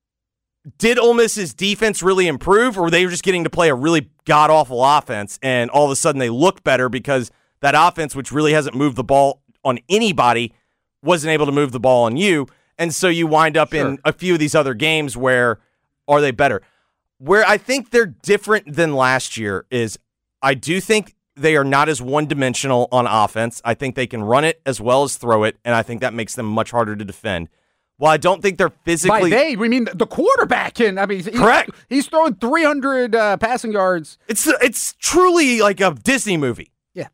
did Ole Miss's defense really improve, or were they just getting to play a really god-awful offense, and all of a sudden they look better because that offense, which really hasn't moved the ball on anybody, wasn't able to move the ball on you, and so you wind up sure. in a few of these other games where are they better? Where I think they're different than last year is I do think they are not as one-dimensional on offense. I think they can run it as well as throw it, and I think that makes them much harder to defend. Well, I don't think they're physically... By they, we mean the quarterback can. I mean, he's, correct. He's throwing three hundred uh, passing yards. It's it's truly like a Disney movie. Yeah.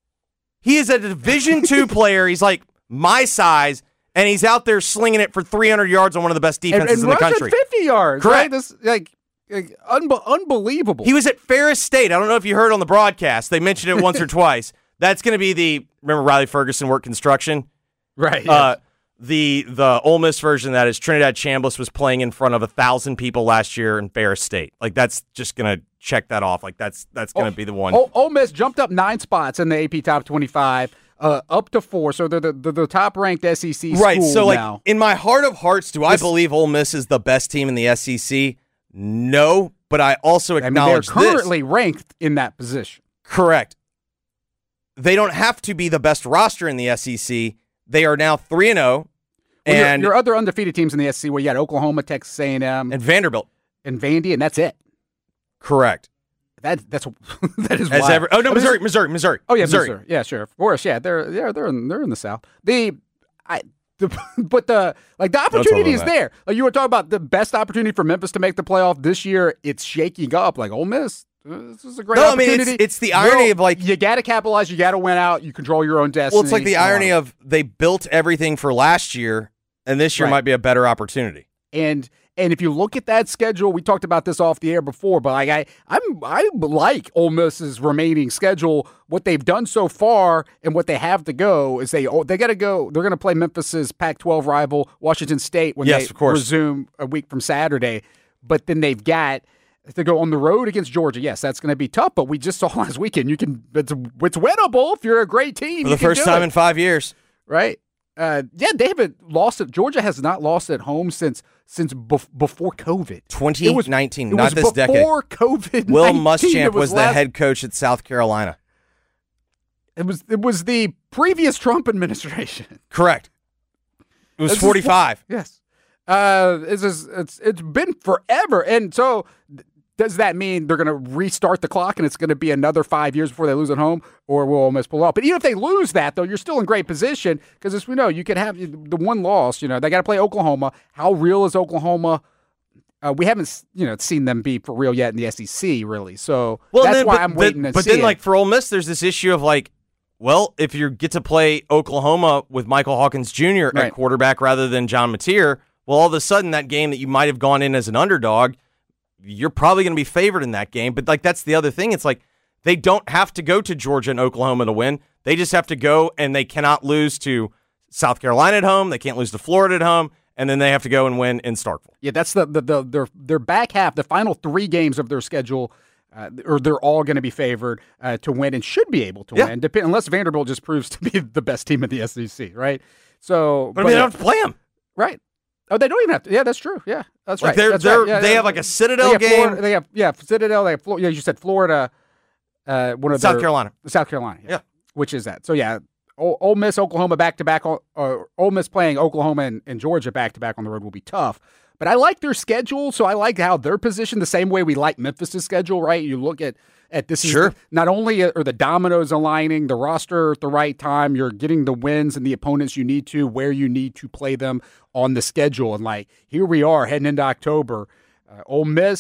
He is a Division two player. He's like my size, and he's out there slinging it for three hundred yards on one of the best defenses and, and in the country. fifty yards. Correct. Right? This, like, like unbe- unbelievable. He was at Ferris State. I don't know if you heard on the broadcast. They mentioned it once or twice. That's going to be the... Remember Riley Ferguson worked construction? Right. Yeah. Uh, The the Ole Miss version of that is Trinidad Chambliss was playing in front of a thousand people last year in Ferris State. Like that's just gonna check that off. Like that's that's gonna oh, be the one. Ole, Ole Miss jumped up nine spots in the A P Top twenty-five, uh, up to four. So they're the, the, the top ranked S E C right. school So like now. in my heart of hearts, do I this, believe Ole Miss is the best team in the S E C? No, but I also acknowledge I mean, they're currently this. ranked in that position. Correct. They don't have to be the best roster in the S E C. They are now three and zero. Well, and your, your other undefeated teams in the S E C, well, you had Oklahoma, Texas A and M, and Vanderbilt, and Vandy, and that's it. Correct. That that's that is As wild. ever. Oh no, I mean, Missouri, Missouri, Missouri. Oh yeah, Missouri. Missouri. Yeah, sure, of course. Yeah, they're yeah they're in, they're in the South. The I. The, but the like the opportunity is that. there. Like you were talking about the best opportunity for Memphis to make the playoff this year. It's shaking up. Like Ole Miss, this is a great no, opportunity. I mean, it's, it's the irony well, of like you got to capitalize. You got to win out. You control your own destiny. Well, it's like the irony of they built everything for last year, and this year right. might be a better opportunity. And and if you look at that schedule, we talked about this off the air before, but like I I'm I like Ole Miss's remaining schedule. What they've done so far and what they have to go is they they got to go. They're going to play Memphis's Pac twelve rival Washington State when yes, they of course. resume a week from Saturday. But then they've got to go on the road against Georgia. Yes, that's going to be tough. But we just saw last weekend you can it's it's winnable if you're a great team for the first time in five years, right? Uh, yeah, they haven't lost it. Georgia has not lost at home since since bef- before COVID. twenty nineteen, it was, not it this was decade. Before COVID, Will Muschamp was, was last, the head coach at South Carolina. It was it was the previous Trump administration. Correct. It was This forty-five. Is, yes. Uh, it's just, it's it's been forever, and so. Does that mean they're going to restart the clock and it's going to be another five years before they lose at home, or will Ole Miss pull off? But even if they lose that, though, you're still in great position because, as we know, you could have the one loss. You know, they got to play Oklahoma. How real is Oklahoma? Uh, we haven't, you know, seen them be for real yet in the S E C, really. So well, that's then, why but, I'm waiting but, to but see then, it. like for Ole Miss, there's this issue of like, well, if you get to play Oklahoma with Michael Hawkins Junior right. at quarterback rather than John Mateer, well, all of a sudden that game that you might have gone in as an underdog, you're probably going to be favored in that game. But like that's the other thing. It's like they don't have to go to Georgia and Oklahoma to win. They just have to go, and they cannot lose to South Carolina at home. They can't lose to Florida at home, and then they have to go and win in Starkville. Yeah, that's the the, the their their back half, the final three games of their schedule, uh, or they're all going to be favored uh, to win and should be able to yeah. win, dep- unless Vanderbilt just proves to be the best team in the S E C, right? So, but, but I mean, they don't have to play them, right? Oh, they don't even have to. Yeah, that's true. Yeah, that's like right. They're, that's they're, right. Yeah, they yeah. have like a Citadel they game. Florida, they have yeah, Citadel. They have Florida. Yeah, you said Florida. Uh, one of South their, Carolina. South Carolina. Yeah. yeah. Which is that? So yeah, Ole, Ole Miss, Oklahoma back to back. Ole Miss playing Oklahoma and, and Georgia back to back on the road will be tough. But I like their schedule, so I like how they're positioned the same way we like Memphis' schedule. Right? You look at. At this sure. is not only are the dominoes aligning, the roster at the right time, you're getting the wins and the opponents you need to, where you need to play them on the schedule. And like, here we are heading into October. Uh, Ole Miss,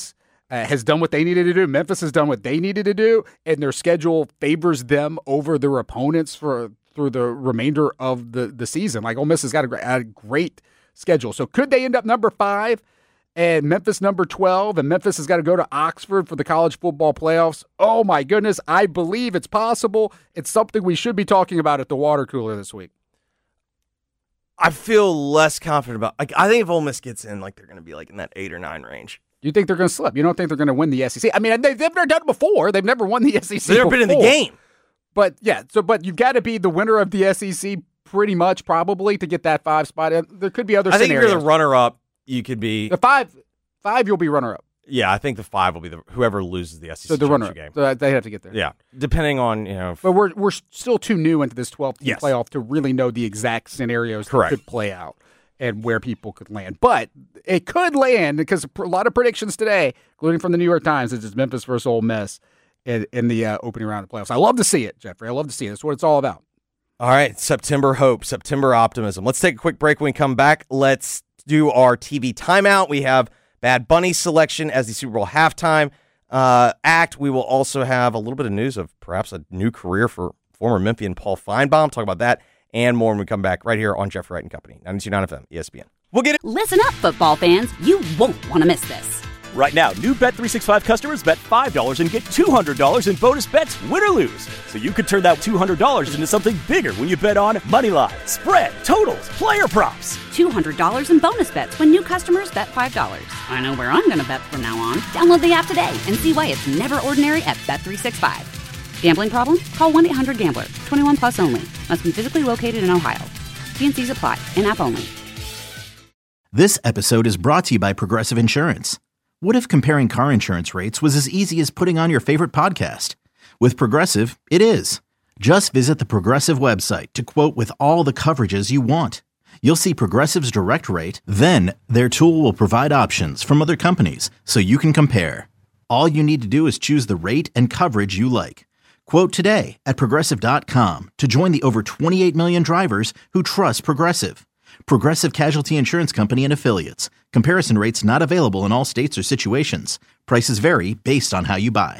uh, has done what they needed to do. Memphis has done what they needed to do, and their schedule favors them over their opponents for through the remainder of the, the season. Like, Ole Miss has got a great, a great schedule. So could they end up number five and Memphis number twelve, and Memphis has got to go to Oxford for the college football playoffs? Oh, my goodness. I believe it's possible. It's something we should be talking about at the water cooler this week. I feel less confident about. Like, I think if Ole Miss gets in, like they're going to be like in that eight or nine range. You think they're going to slip? You don't think they're going to win the S E C? I mean, they've never done it before. They've never won the S E C. They've never been in the game. But yeah, so but you've got to be the winner of the S E C pretty much probably to get that five spot. There could be other. I think scenarios. if you're the runner-up, you could be the five. Five, you'll be runner-up. Yeah, I think the five will be the whoever loses the S E C so the runner game. So they have to get there. Yeah, depending on you know. If, but we're we're still too new into this twelfth yes. playoff to really know the exact scenarios Correct. that could play out and where people could land. But it could land because a lot of predictions today, including from the New York Times, is it's Memphis versus Ole Miss in, in the uh, opening round of playoffs. I love to see it, Jeffrey. I love to see it. That's what it's all about. All right, September hope, September optimism. Let's take a quick break. When we come back, let's do our T V timeout. We have Bad Bunny's selection as the Super Bowl halftime uh, act. We will also have a little bit of news of perhaps a new career for former Memphian Paul Feinbaum. Talk about that and more when we come back right here on Jeffrey Wright and Company, ninety-two point nine F M, E S P N. We'll get it. Listen up, football fans. You won't want to miss this. Right now, new Bet three sixty-five customers bet five dollars and get two hundred dollars in bonus bets, win or lose. So you could turn that two hundred dollars into something bigger when you bet on money line, spread, totals, player props. two hundred dollars in bonus bets when new customers bet five dollars. I know where I'm going to bet from now on. Download the app today and see why it's never ordinary at Bet three sixty-five. Gambling problem? Call one eight hundred gambler. twenty-one plus only. Must be physically located in Ohio. T and C's apply. In-app only. This episode is brought to you by Progressive Insurance. What if comparing car insurance rates was as easy as putting on your favorite podcast? With Progressive, it is. Just visit the Progressive website to quote with all the coverages you want. You'll see Progressive's direct rate, then their tool will provide options from other companies so you can compare. All you need to do is choose the rate and coverage you like. Quote today at Progressive dot com to join the over twenty-eight million drivers who trust Progressive. Progressive Casualty Insurance Company and Affiliates. Comparison rates not available in all states or situations. Prices vary based on how you buy.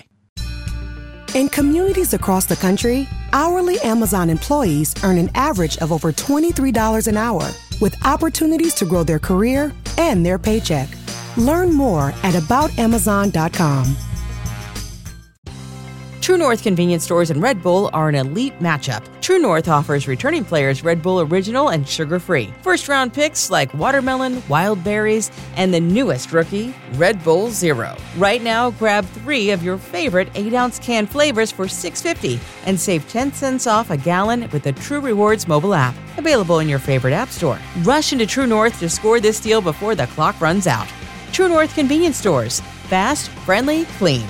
In communities across the country, hourly Amazon employees earn an average of over twenty-three dollars an hour, with opportunities to grow their career and their paycheck. Learn more at about amazon dot com. True North convenience stores and Red Bull are an elite matchup. True North offers returning players Red Bull Original and sugar-free. First-round picks like watermelon, wild berries, and the newest rookie, Red Bull Zero. Right now, grab three of your favorite eight ounce can flavors for six dollars and fifty cents and save ten cents off a gallon with the True Rewards mobile app. Available in your favorite app store. Rush into True North to score this deal before the clock runs out. True North convenience stores. Fast, friendly, clean.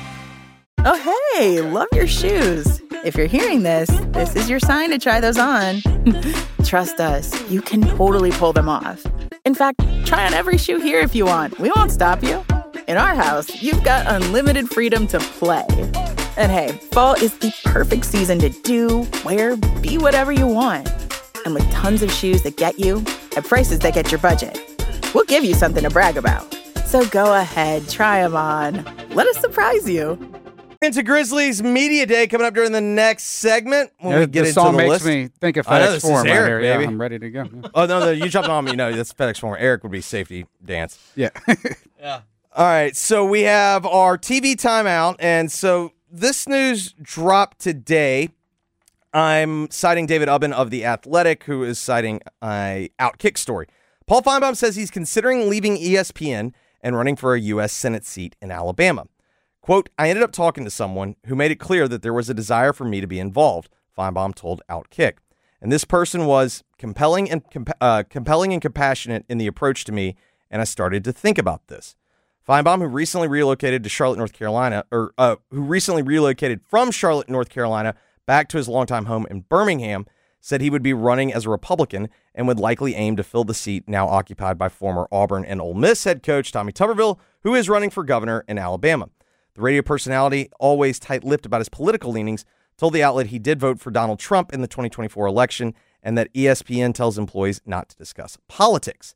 Oh, hey, love your shoes. If you're hearing this, this is your sign to try those on. Trust us, you can totally pull them off. In fact, try on every shoe here if you want. We won't stop you. In our house, you've got unlimited freedom to play. And hey, fall is the perfect season to do, wear, be whatever you want. And with tons of shoes that get you, at prices that get your budget, we'll give you something to brag about. So go ahead, try them on. Let us surprise you. Into Grizzlies Media Day coming up during the next segment when yeah, we get this into song the makes list. me think of I know, FedEx this Forum is right Eric, here. baby. Yeah, I'm ready to go. Yeah. Oh, no, no, you jumped on me. No, that's FedEx Forum. Eric would be safety dance. Yeah. Yeah. All right, so we have our T V timeout, and so this news dropped today. I'm citing David Ubben of The Athletic, who is citing a Outkick story. Paul Feinbaum says he's considering leaving E S P N and running for a U S Senate seat in Alabama. Quote, I ended up talking to someone who made it clear that there was a desire for me to be involved, Feinbaum told Outkick. And this person was compelling and comp- uh, compelling and compassionate in the approach to me, and I started to think about this. Feinbaum, who recently relocated to Charlotte, North Carolina, or uh, who recently relocated from Charlotte, North Carolina, back to his longtime home in Birmingham, said he would be running as a Republican and would likely aim to fill the seat now occupied by former Auburn and Ole Miss head coach Tommy Tuberville, who is running for governor in Alabama. The radio personality, always tight-lipped about his political leanings, told the outlet he did vote for Donald Trump in the twenty twenty-four election and that E S P N tells employees not to discuss politics.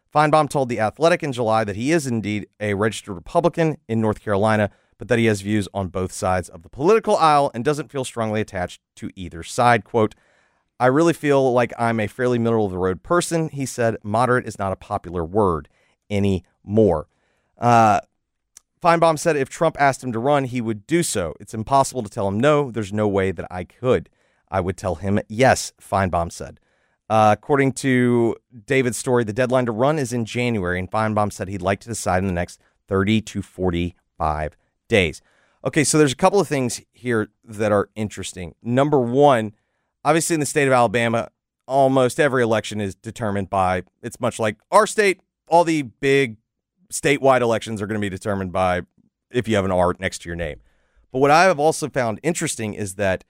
Feinbaum told The Athletic in July that he is indeed a registered Republican in North Carolina, but that he has views on both sides of the political aisle and doesn't feel strongly attached to either side. Quote, I really feel like I'm a fairly middle-of-the-road person, he said. Moderate is not a popular word anymore. Uh, Feinbaum said if Trump asked him to run, he would do so. It's impossible to tell him no. There's no way that I could. I would tell him yes, Feinbaum said. Uh, according to David's story, the deadline to run is in January, and Feinbaum said he'd like to decide in the next thirty to forty-five days. Okay, so there's a couple of things here that are interesting. Number one, obviously in the state of Alabama, almost every election is determined by, it's much like our state, all the big statewide elections are going to be determined by if you have an R next to your name. But what I have also found interesting is that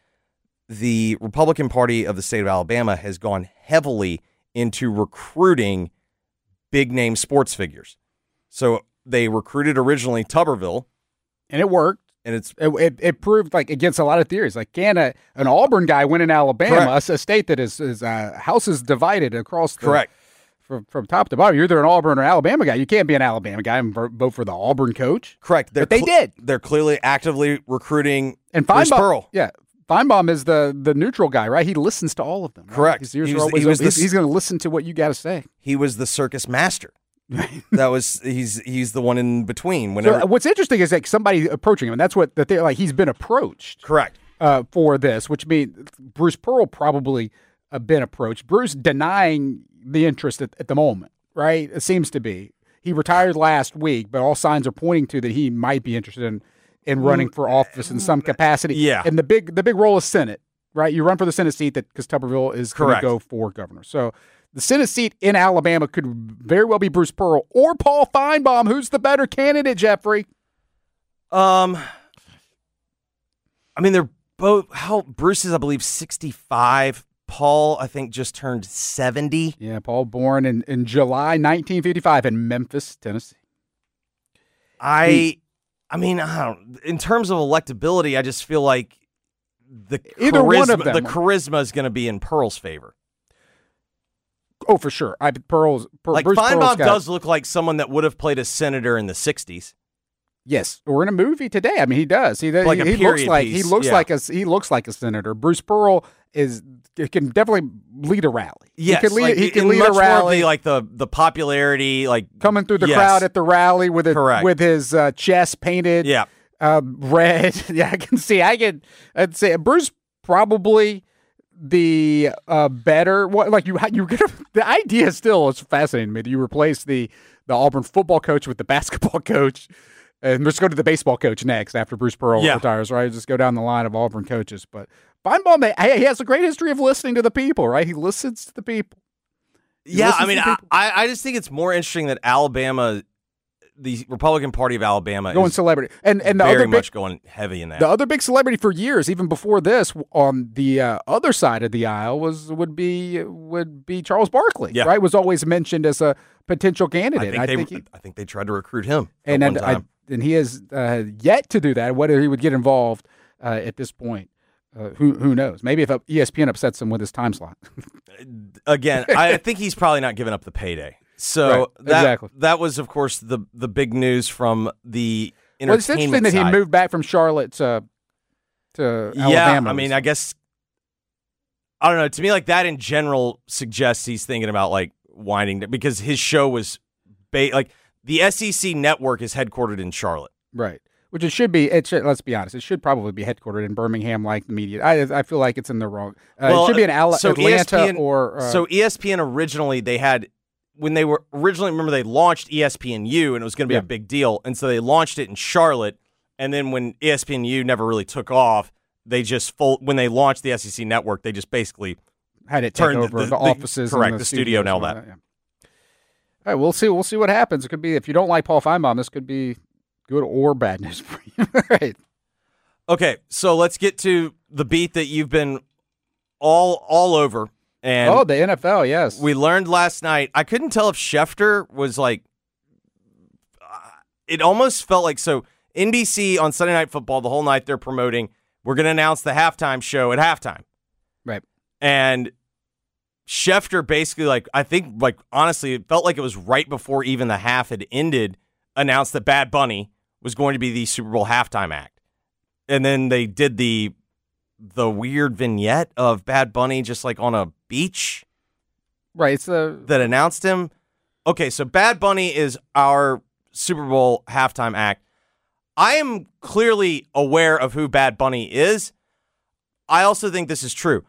the Republican Party of the state of Alabama has gone heavily into recruiting big-name sports figures. So they recruited originally Tuberville. And it worked. And it's it, it, it proved like against a lot of theories. Like, can a, an Auburn guy win in Alabama, a, a state that is, is uh, house is divided across the, correct from, from top to bottom. You're either an Auburn or Alabama guy. You can't be an Alabama guy and vote for the Auburn coach. Correct. They're but they cl- did. They're clearly actively recruiting and Bruce Feinbaum, Pearl. Yeah. Feinbaum is the the neutral guy, right? He listens to all of them. Right? Correct. His ears he are was, always he was open. he's, the, he's going to listen to what you got to say. He was the circus master. that was he's he's the one in between. Whenever so what's interesting is like somebody approaching him, and that's what that they're like. He's been approached, correct, uh, for this, which means Bruce Pearl probably uh, been approached. Bruce denying the interest at, at the moment, right? It seems to be. He retired last week, but all signs are pointing to that he might be interested in in running for office in some capacity. Yeah, and the big the big role is Senate, right? You run for the Senate seat that because Tuberville is going to go for governor. So. The Senate seat in Alabama could very well be Bruce Pearl or Paul Feinbaum. Who's the better candidate, Jeffrey? Um, I mean, they're both. How Bruce is, I believe, sixty-five. Paul, I think, just turned seventy. Yeah, Paul, born in, in July nineteen fifty-five in Memphis, Tennessee. I, he, I mean, I don't. In terms of electability, I just feel like the either charisma, one of them. the charisma is going to be in Pearl's favor. Oh, for sure. I Pearl's per, like Bruce Feinbaum got, does look like someone that would have played a senator in the sixties. Yes, or in a movie today. I mean, he does. He like he, a he looks like piece. he looks yeah. like a he looks like a senator. Bruce Pearl is can definitely lead a rally. Yes, he can lead, like, he can in lead much a rally. More the, like the the popularity, like coming through the yes. crowd at the rally with a, Correct. with his uh, chest painted. Yeah, uh, red. Yeah, I can see. I can. I'd say Bruce probably. The uh, better what like you you gonna the idea still is fascinating to me. You replace the the Auburn football coach with the basketball coach, and let's go to the baseball coach next after Bruce Pearl yeah. retires. Right, just go down the line of Auburn coaches. But Feinbaum, he has a great history of listening to the people. Right, he listens to the people. He yeah, I mean, I, I I just think it's more interesting that Alabama. The Republican Party of Alabama going is celebrity and and the very other big, much going heavy in that. The other big celebrity for years, even before this, on the uh, other side of the aisle, was would be would be Charles Barkley. Yeah. Right, was always mentioned as a potential candidate. I think, I they, think he, I think they tried to recruit him, and at and, one time. I, and he has uh, yet to do that. Whether he would get involved uh, at this point, uh, who who knows? Maybe if E S P N upsets him with his time slot. Again, I think he's probably not giving up the payday. So right, that exactly. that was, of course, the the big news from the entertainment Well, it's interesting that side. he moved back from Charlotte to to yeah, Alabama. I mean, I guess I don't know. To me, like that in general suggests he's thinking about like winding down because his show was ba- like the S E C network is headquartered in Charlotte, right? Which it should be. It should, let's be honest. It should probably be headquartered in Birmingham, like the media. I I feel like it's in the wrong. Uh, well, it should be in Al- so Atlanta E S P N, or. Uh, so E S P N originally they had. When they were originally, remember they launched E S P N U and it was going to be yeah. a big deal. And so they launched it in Charlotte. And then when E S P N U never really took off, they just, full, when they launched the S E C network, they just basically had it take turned over the, the, the offices. Correct, and the, the studio and all that. that yeah. All right, we'll see. We'll see what happens. It could be, if you don't like Paul Feinbaum, this could be good or bad news for you. Right. Okay, so let's get to the beat that you've been all all over. And oh, the N F L, yes. We learned last night. I couldn't tell if Schefter was like, uh, it almost felt like, so N B C on Sunday Night Football, the whole night they're promoting, we're going to announce the halftime show at halftime. Right. And Schefter basically, like, I think, like, honestly, it felt like it was right before even the half had ended, announced that Bad Bunny was going to be the Super Bowl halftime act. And then they did the the weird vignette of Bad Bunny just, like, on a beach. Right. It's the that announced him. Okay, so Bad Bunny is our Super Bowl halftime act. I am clearly aware of who Bad Bunny is. I also think this is true.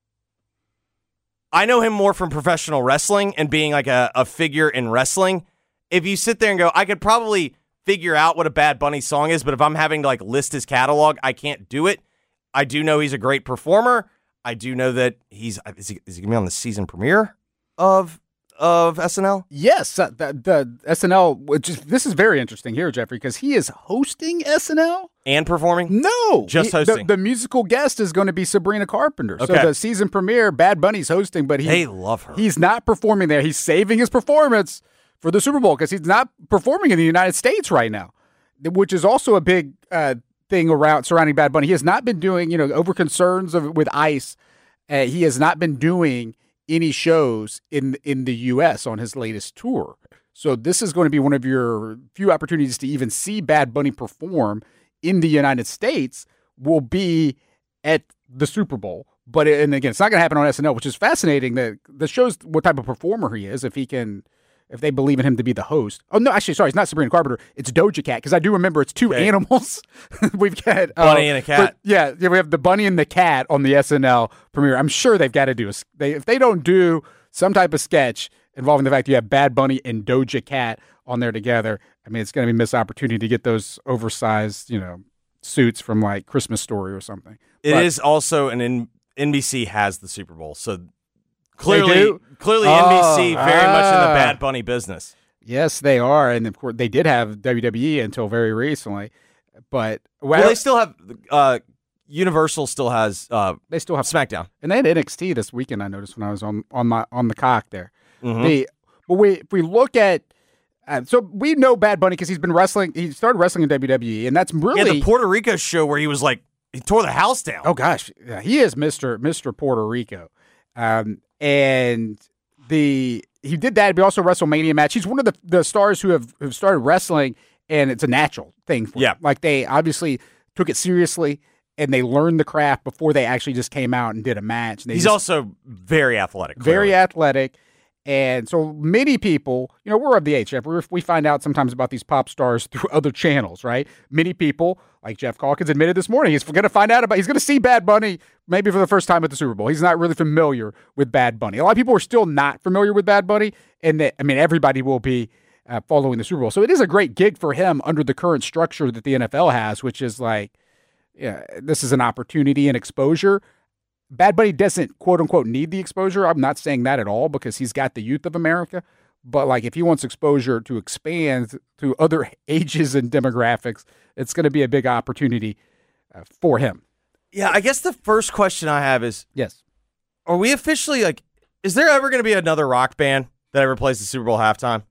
I know him more from professional wrestling and being like a, a figure in wrestling. If you sit there and go, I could probably figure out what a Bad Bunny song is, but if I'm having to like list his catalog, I can't do it. I do know he's a great performer. I do know that he's is he, is he gonna be on the season premiere of of S N L? Yes, uh, the, the S N L. Which is, this is very interesting here, Jeffrey, because he is hosting S N L and performing. No, just he, hosting. The, the musical guest is going to be Sabrina Carpenter. Okay. So the season premiere, Bad Bunny's hosting, but he they love her. He's not performing there. He's saving his performance for the Super Bowl because he's not performing in the United States right now, which is also a big uh, thing around surrounding Bad Bunny. He has not been doing, you know, over concerns of with ICE. Uh, he has not been doing any shows in in the U S on his latest tour. So this is going to be one of your few opportunities to even see Bad Bunny perform in the United States will be at the Super Bowl. But, and again, it's not going to happen on S N L, which is fascinating. That that shows what type of performer he is, if he can, if they believe in him to be the host. Oh, no, actually, sorry, it's not Sabrina Carpenter. It's Doja Cat, because I do remember it's two okay. animals. We've got uh, Bunny and a cat. But, yeah, yeah, we have the bunny and the cat on the S N L premiere. I'm sure they've got to do a, they, if they don't do some type of sketch involving the fact that you have Bad Bunny and Doja Cat on there together, I mean, it's going to be a missed opportunity to get those oversized, you know, suits from like Christmas Story or something. It but, is also an N- NBC has the Super Bowl, so clearly, clearly oh, N B C very ah. much in the Bad Bunny business. Yes, they are, and of course they did have W W E until very recently, but well, well they still have. Uh, Universal still has. Uh, they still have SmackDown, and they had N X T this weekend. I noticed when I was on on my on the cock there. Mm-hmm. The but we if we look at. Uh, so we know Bad Bunny because he's been wrestling. He started wrestling in W W E, and that's really yeah, the Puerto Rico show where he was like he tore the house down. Oh gosh, yeah, he is Mister Mister Puerto Rico, um, and the he did that. But also WrestleMania match. He's one of the, the stars who have, have started wrestling, and it's a natural thing for yeah. him. Like they obviously took it seriously, and they learned the craft before they actually just came out and did a match. And he's just, also very athletic, very clearly. athletic. And so many people, you know, we're of the age, Jeff. We're, we find out sometimes about these pop stars through other channels, right? Many people, like Jeff Calkins admitted this morning, he's going to find out about, he's going to see Bad Bunny maybe for the first time at the Super Bowl. He's not really familiar with Bad Bunny. A lot of people are still not familiar with Bad Bunny. And they, I mean, everybody will be uh, following the Super Bowl. So it is a great gig for him under the current structure that the N F L has, which is like, yeah, this is an opportunity and exposure. Bad Bunny doesn't, quote unquote, need the exposure. I'm not saying that at all because he's got the youth of America. But like if he wants exposure to expand to other ages and demographics, it's going to be a big opportunity uh, for him. Yeah, I guess the first question I have is, yes, are we officially like, is there ever going to be another rock band that ever plays the Super Bowl halftime?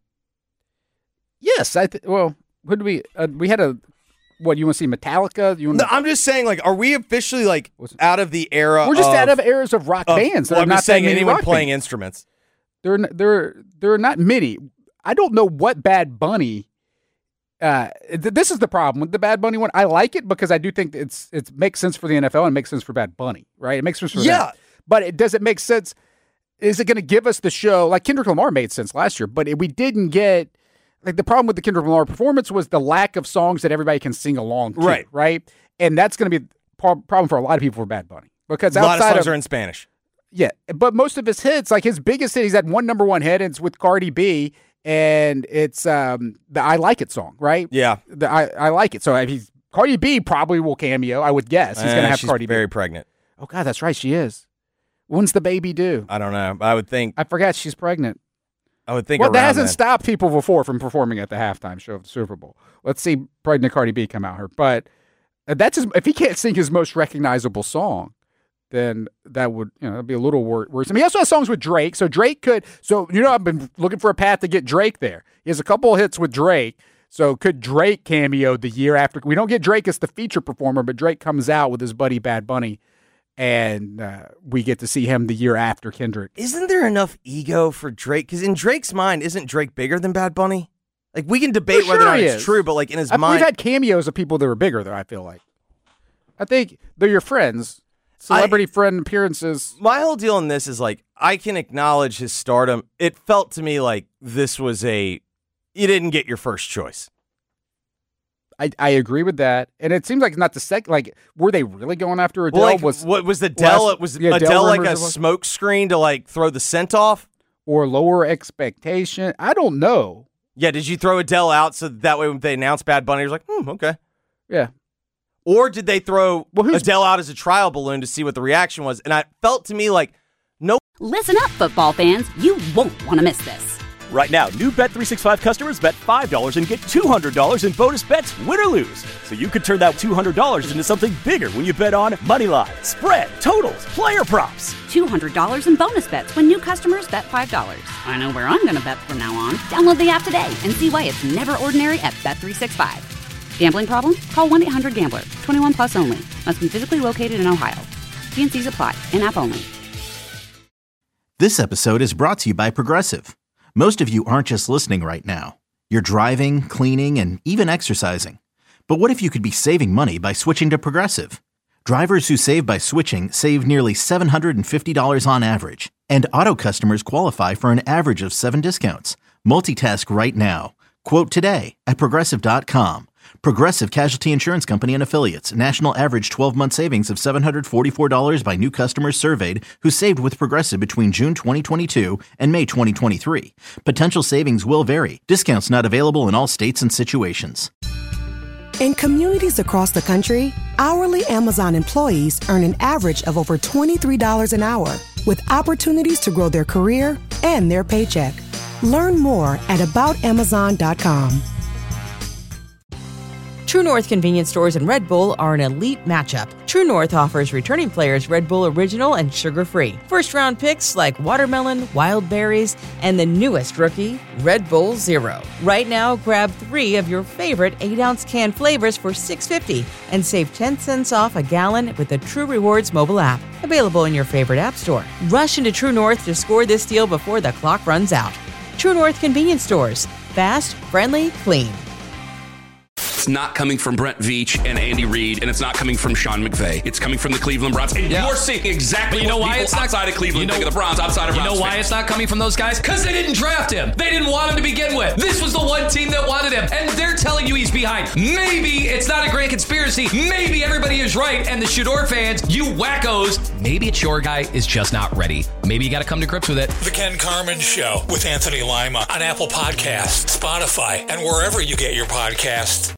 Yes. I th- well, who did we, uh, we had a, What, you want to see Metallica? You want no, I'm just saying, like, are we officially, like, out of the era We're just of, out of eras of rock of, bands. Well, I'm not just saying anyone rock playing bands. instruments. There are, there, there are not many. I don't know what Bad Bunny, uh, th- this is the problem with the Bad Bunny one. I like it because I do think it's it makes sense for the N F L and makes sense for Bad Bunny, right? It makes sense for Yeah. them. But it doesn't make sense. Is it going to give us the show? Like Kendrick Lamar made sense last year, but it, we didn't get... Like the problem with the Kendrick Lamar performance was the lack of songs that everybody can sing along to, right? Right, and that's going to be a problem for a lot of people for Bad Bunny because a lot outside of songs of, are in Spanish. Yeah, but most of his hits, like his biggest hit, he's had one number one hit. And it's with Cardi B, and it's um, the "I Like It" song, right? Yeah, the "I, I Like It." So if he's Cardi B probably will cameo. I would guess he's uh, going to have she's Cardi B. Very pregnant. Oh God, that's right, she is. When's the baby due? I don't know. I would think. I forgot she's pregnant. I would think. Well, that hasn't then. stopped people before from performing at the halftime show of the Super Bowl. Let's see pregnant Cardi B come out here. But that's his, if he can't sing his most recognizable song, then that would, you know, that'd be a little wor- worse. I mean, he also has songs with Drake. So Drake could, so, you know, I've been looking for a path to get Drake there. He has a couple of hits with Drake. So could Drake cameo the year after? We don't get Drake as the feature performer, but Drake comes out with his buddy Bad Bunny and uh, we get to see him the year after Kendrick. Isn't there enough ego for Drake? Because in Drake's mind, isn't Drake bigger than Bad Bunny? Like, we can debate For whether sure or not he it's is. true, but like in his I, mind, we've had cameos of people that were bigger, though. I feel like, I think they're your friends, celebrity I, friend appearances. My whole deal in this is like I can acknowledge his stardom. It felt to me like this was a you didn't get your first choice. I, I agree with that, and it seems like not the second. Like, were they really going after Adele? Well, like, was what was the Adele? last- It was the Adele like a rumors was- smoke screen to like throw the scent off, or lower expectation? I don't know. Yeah, did you throw Adele out so that way when they announced Bad Bunny, you're like, hmm, okay. Yeah. Or did they throw well, Adele out as a trial balloon to see what the reaction was? And it felt to me like, no. Listen up, football fans. You won't want to miss this. Right now, new Bet three sixty-five customers bet five dollars and get two hundred dollars in bonus bets, win or lose. So you could turn that two hundred dollars into something bigger when you bet on moneyline, spread, totals, player props. two hundred dollars in bonus bets when new customers bet five dollars. I know where I'm going to bet from now on. Download the app today and see why it's never ordinary at Bet three sixty-five. Gambling problem? Call one eight hundred gambler. twenty-one plus only. Must be physically located in Ohio. T and C's apply. In-app only. This episode is brought to you by Progressive. Most of you aren't just listening right now. You're driving, cleaning, and even exercising. But what if you could be saving money by switching to Progressive? Drivers who save by switching save nearly seven hundred fifty dollars on average. And auto customers qualify for an average of seven discounts. Multitask right now. Quote today at Progressive dot com. Progressive Casualty Insurance Company and Affiliates. National average twelve-month savings of seven hundred forty-four dollars by new customers surveyed who saved with Progressive between June twenty twenty-two and May twenty twenty-three. Potential savings will vary. Discounts not available in all states and situations. In communities across the country, hourly Amazon employees earn an average of over twenty-three dollars an hour, with opportunities to grow their career and their paycheck. Learn more at about amazon dot com. True North convenience stores and Red Bull are an elite matchup. True North offers returning players Red Bull Original and sugar-free. First-round picks like watermelon, wild berries, and the newest rookie, Red Bull Zero. Right now, grab three of your favorite eight-ounce can flavors for six dollars and fifty cents and save ten cents off a gallon with the True Rewards mobile app. Available in your favorite app store. Rush into True North to score this deal before the clock runs out. True North convenience stores. Fast, friendly, clean. It's not coming from Brent Veach and Andy Reid, and it's not coming from Sean McVay. It's coming from the Cleveland Browns. And Yeah. you're seeing exactly But you know what why people it's not- outside of Cleveland you know- think of the Browns, outside of You Browns know why fans. it's not coming from those guys? Because they didn't draft him. They didn't want him to begin with. This was the one team that wanted him, and they're telling you he's behind. Maybe it's not a great conspiracy. Maybe everybody is right, and the Shador fans, you wackos, maybe it's your guy is just not ready. Maybe you got to come to grips with it. The Ken Carmen Show with Anthony Lima on Apple Podcasts, Spotify, and wherever you get your podcasts.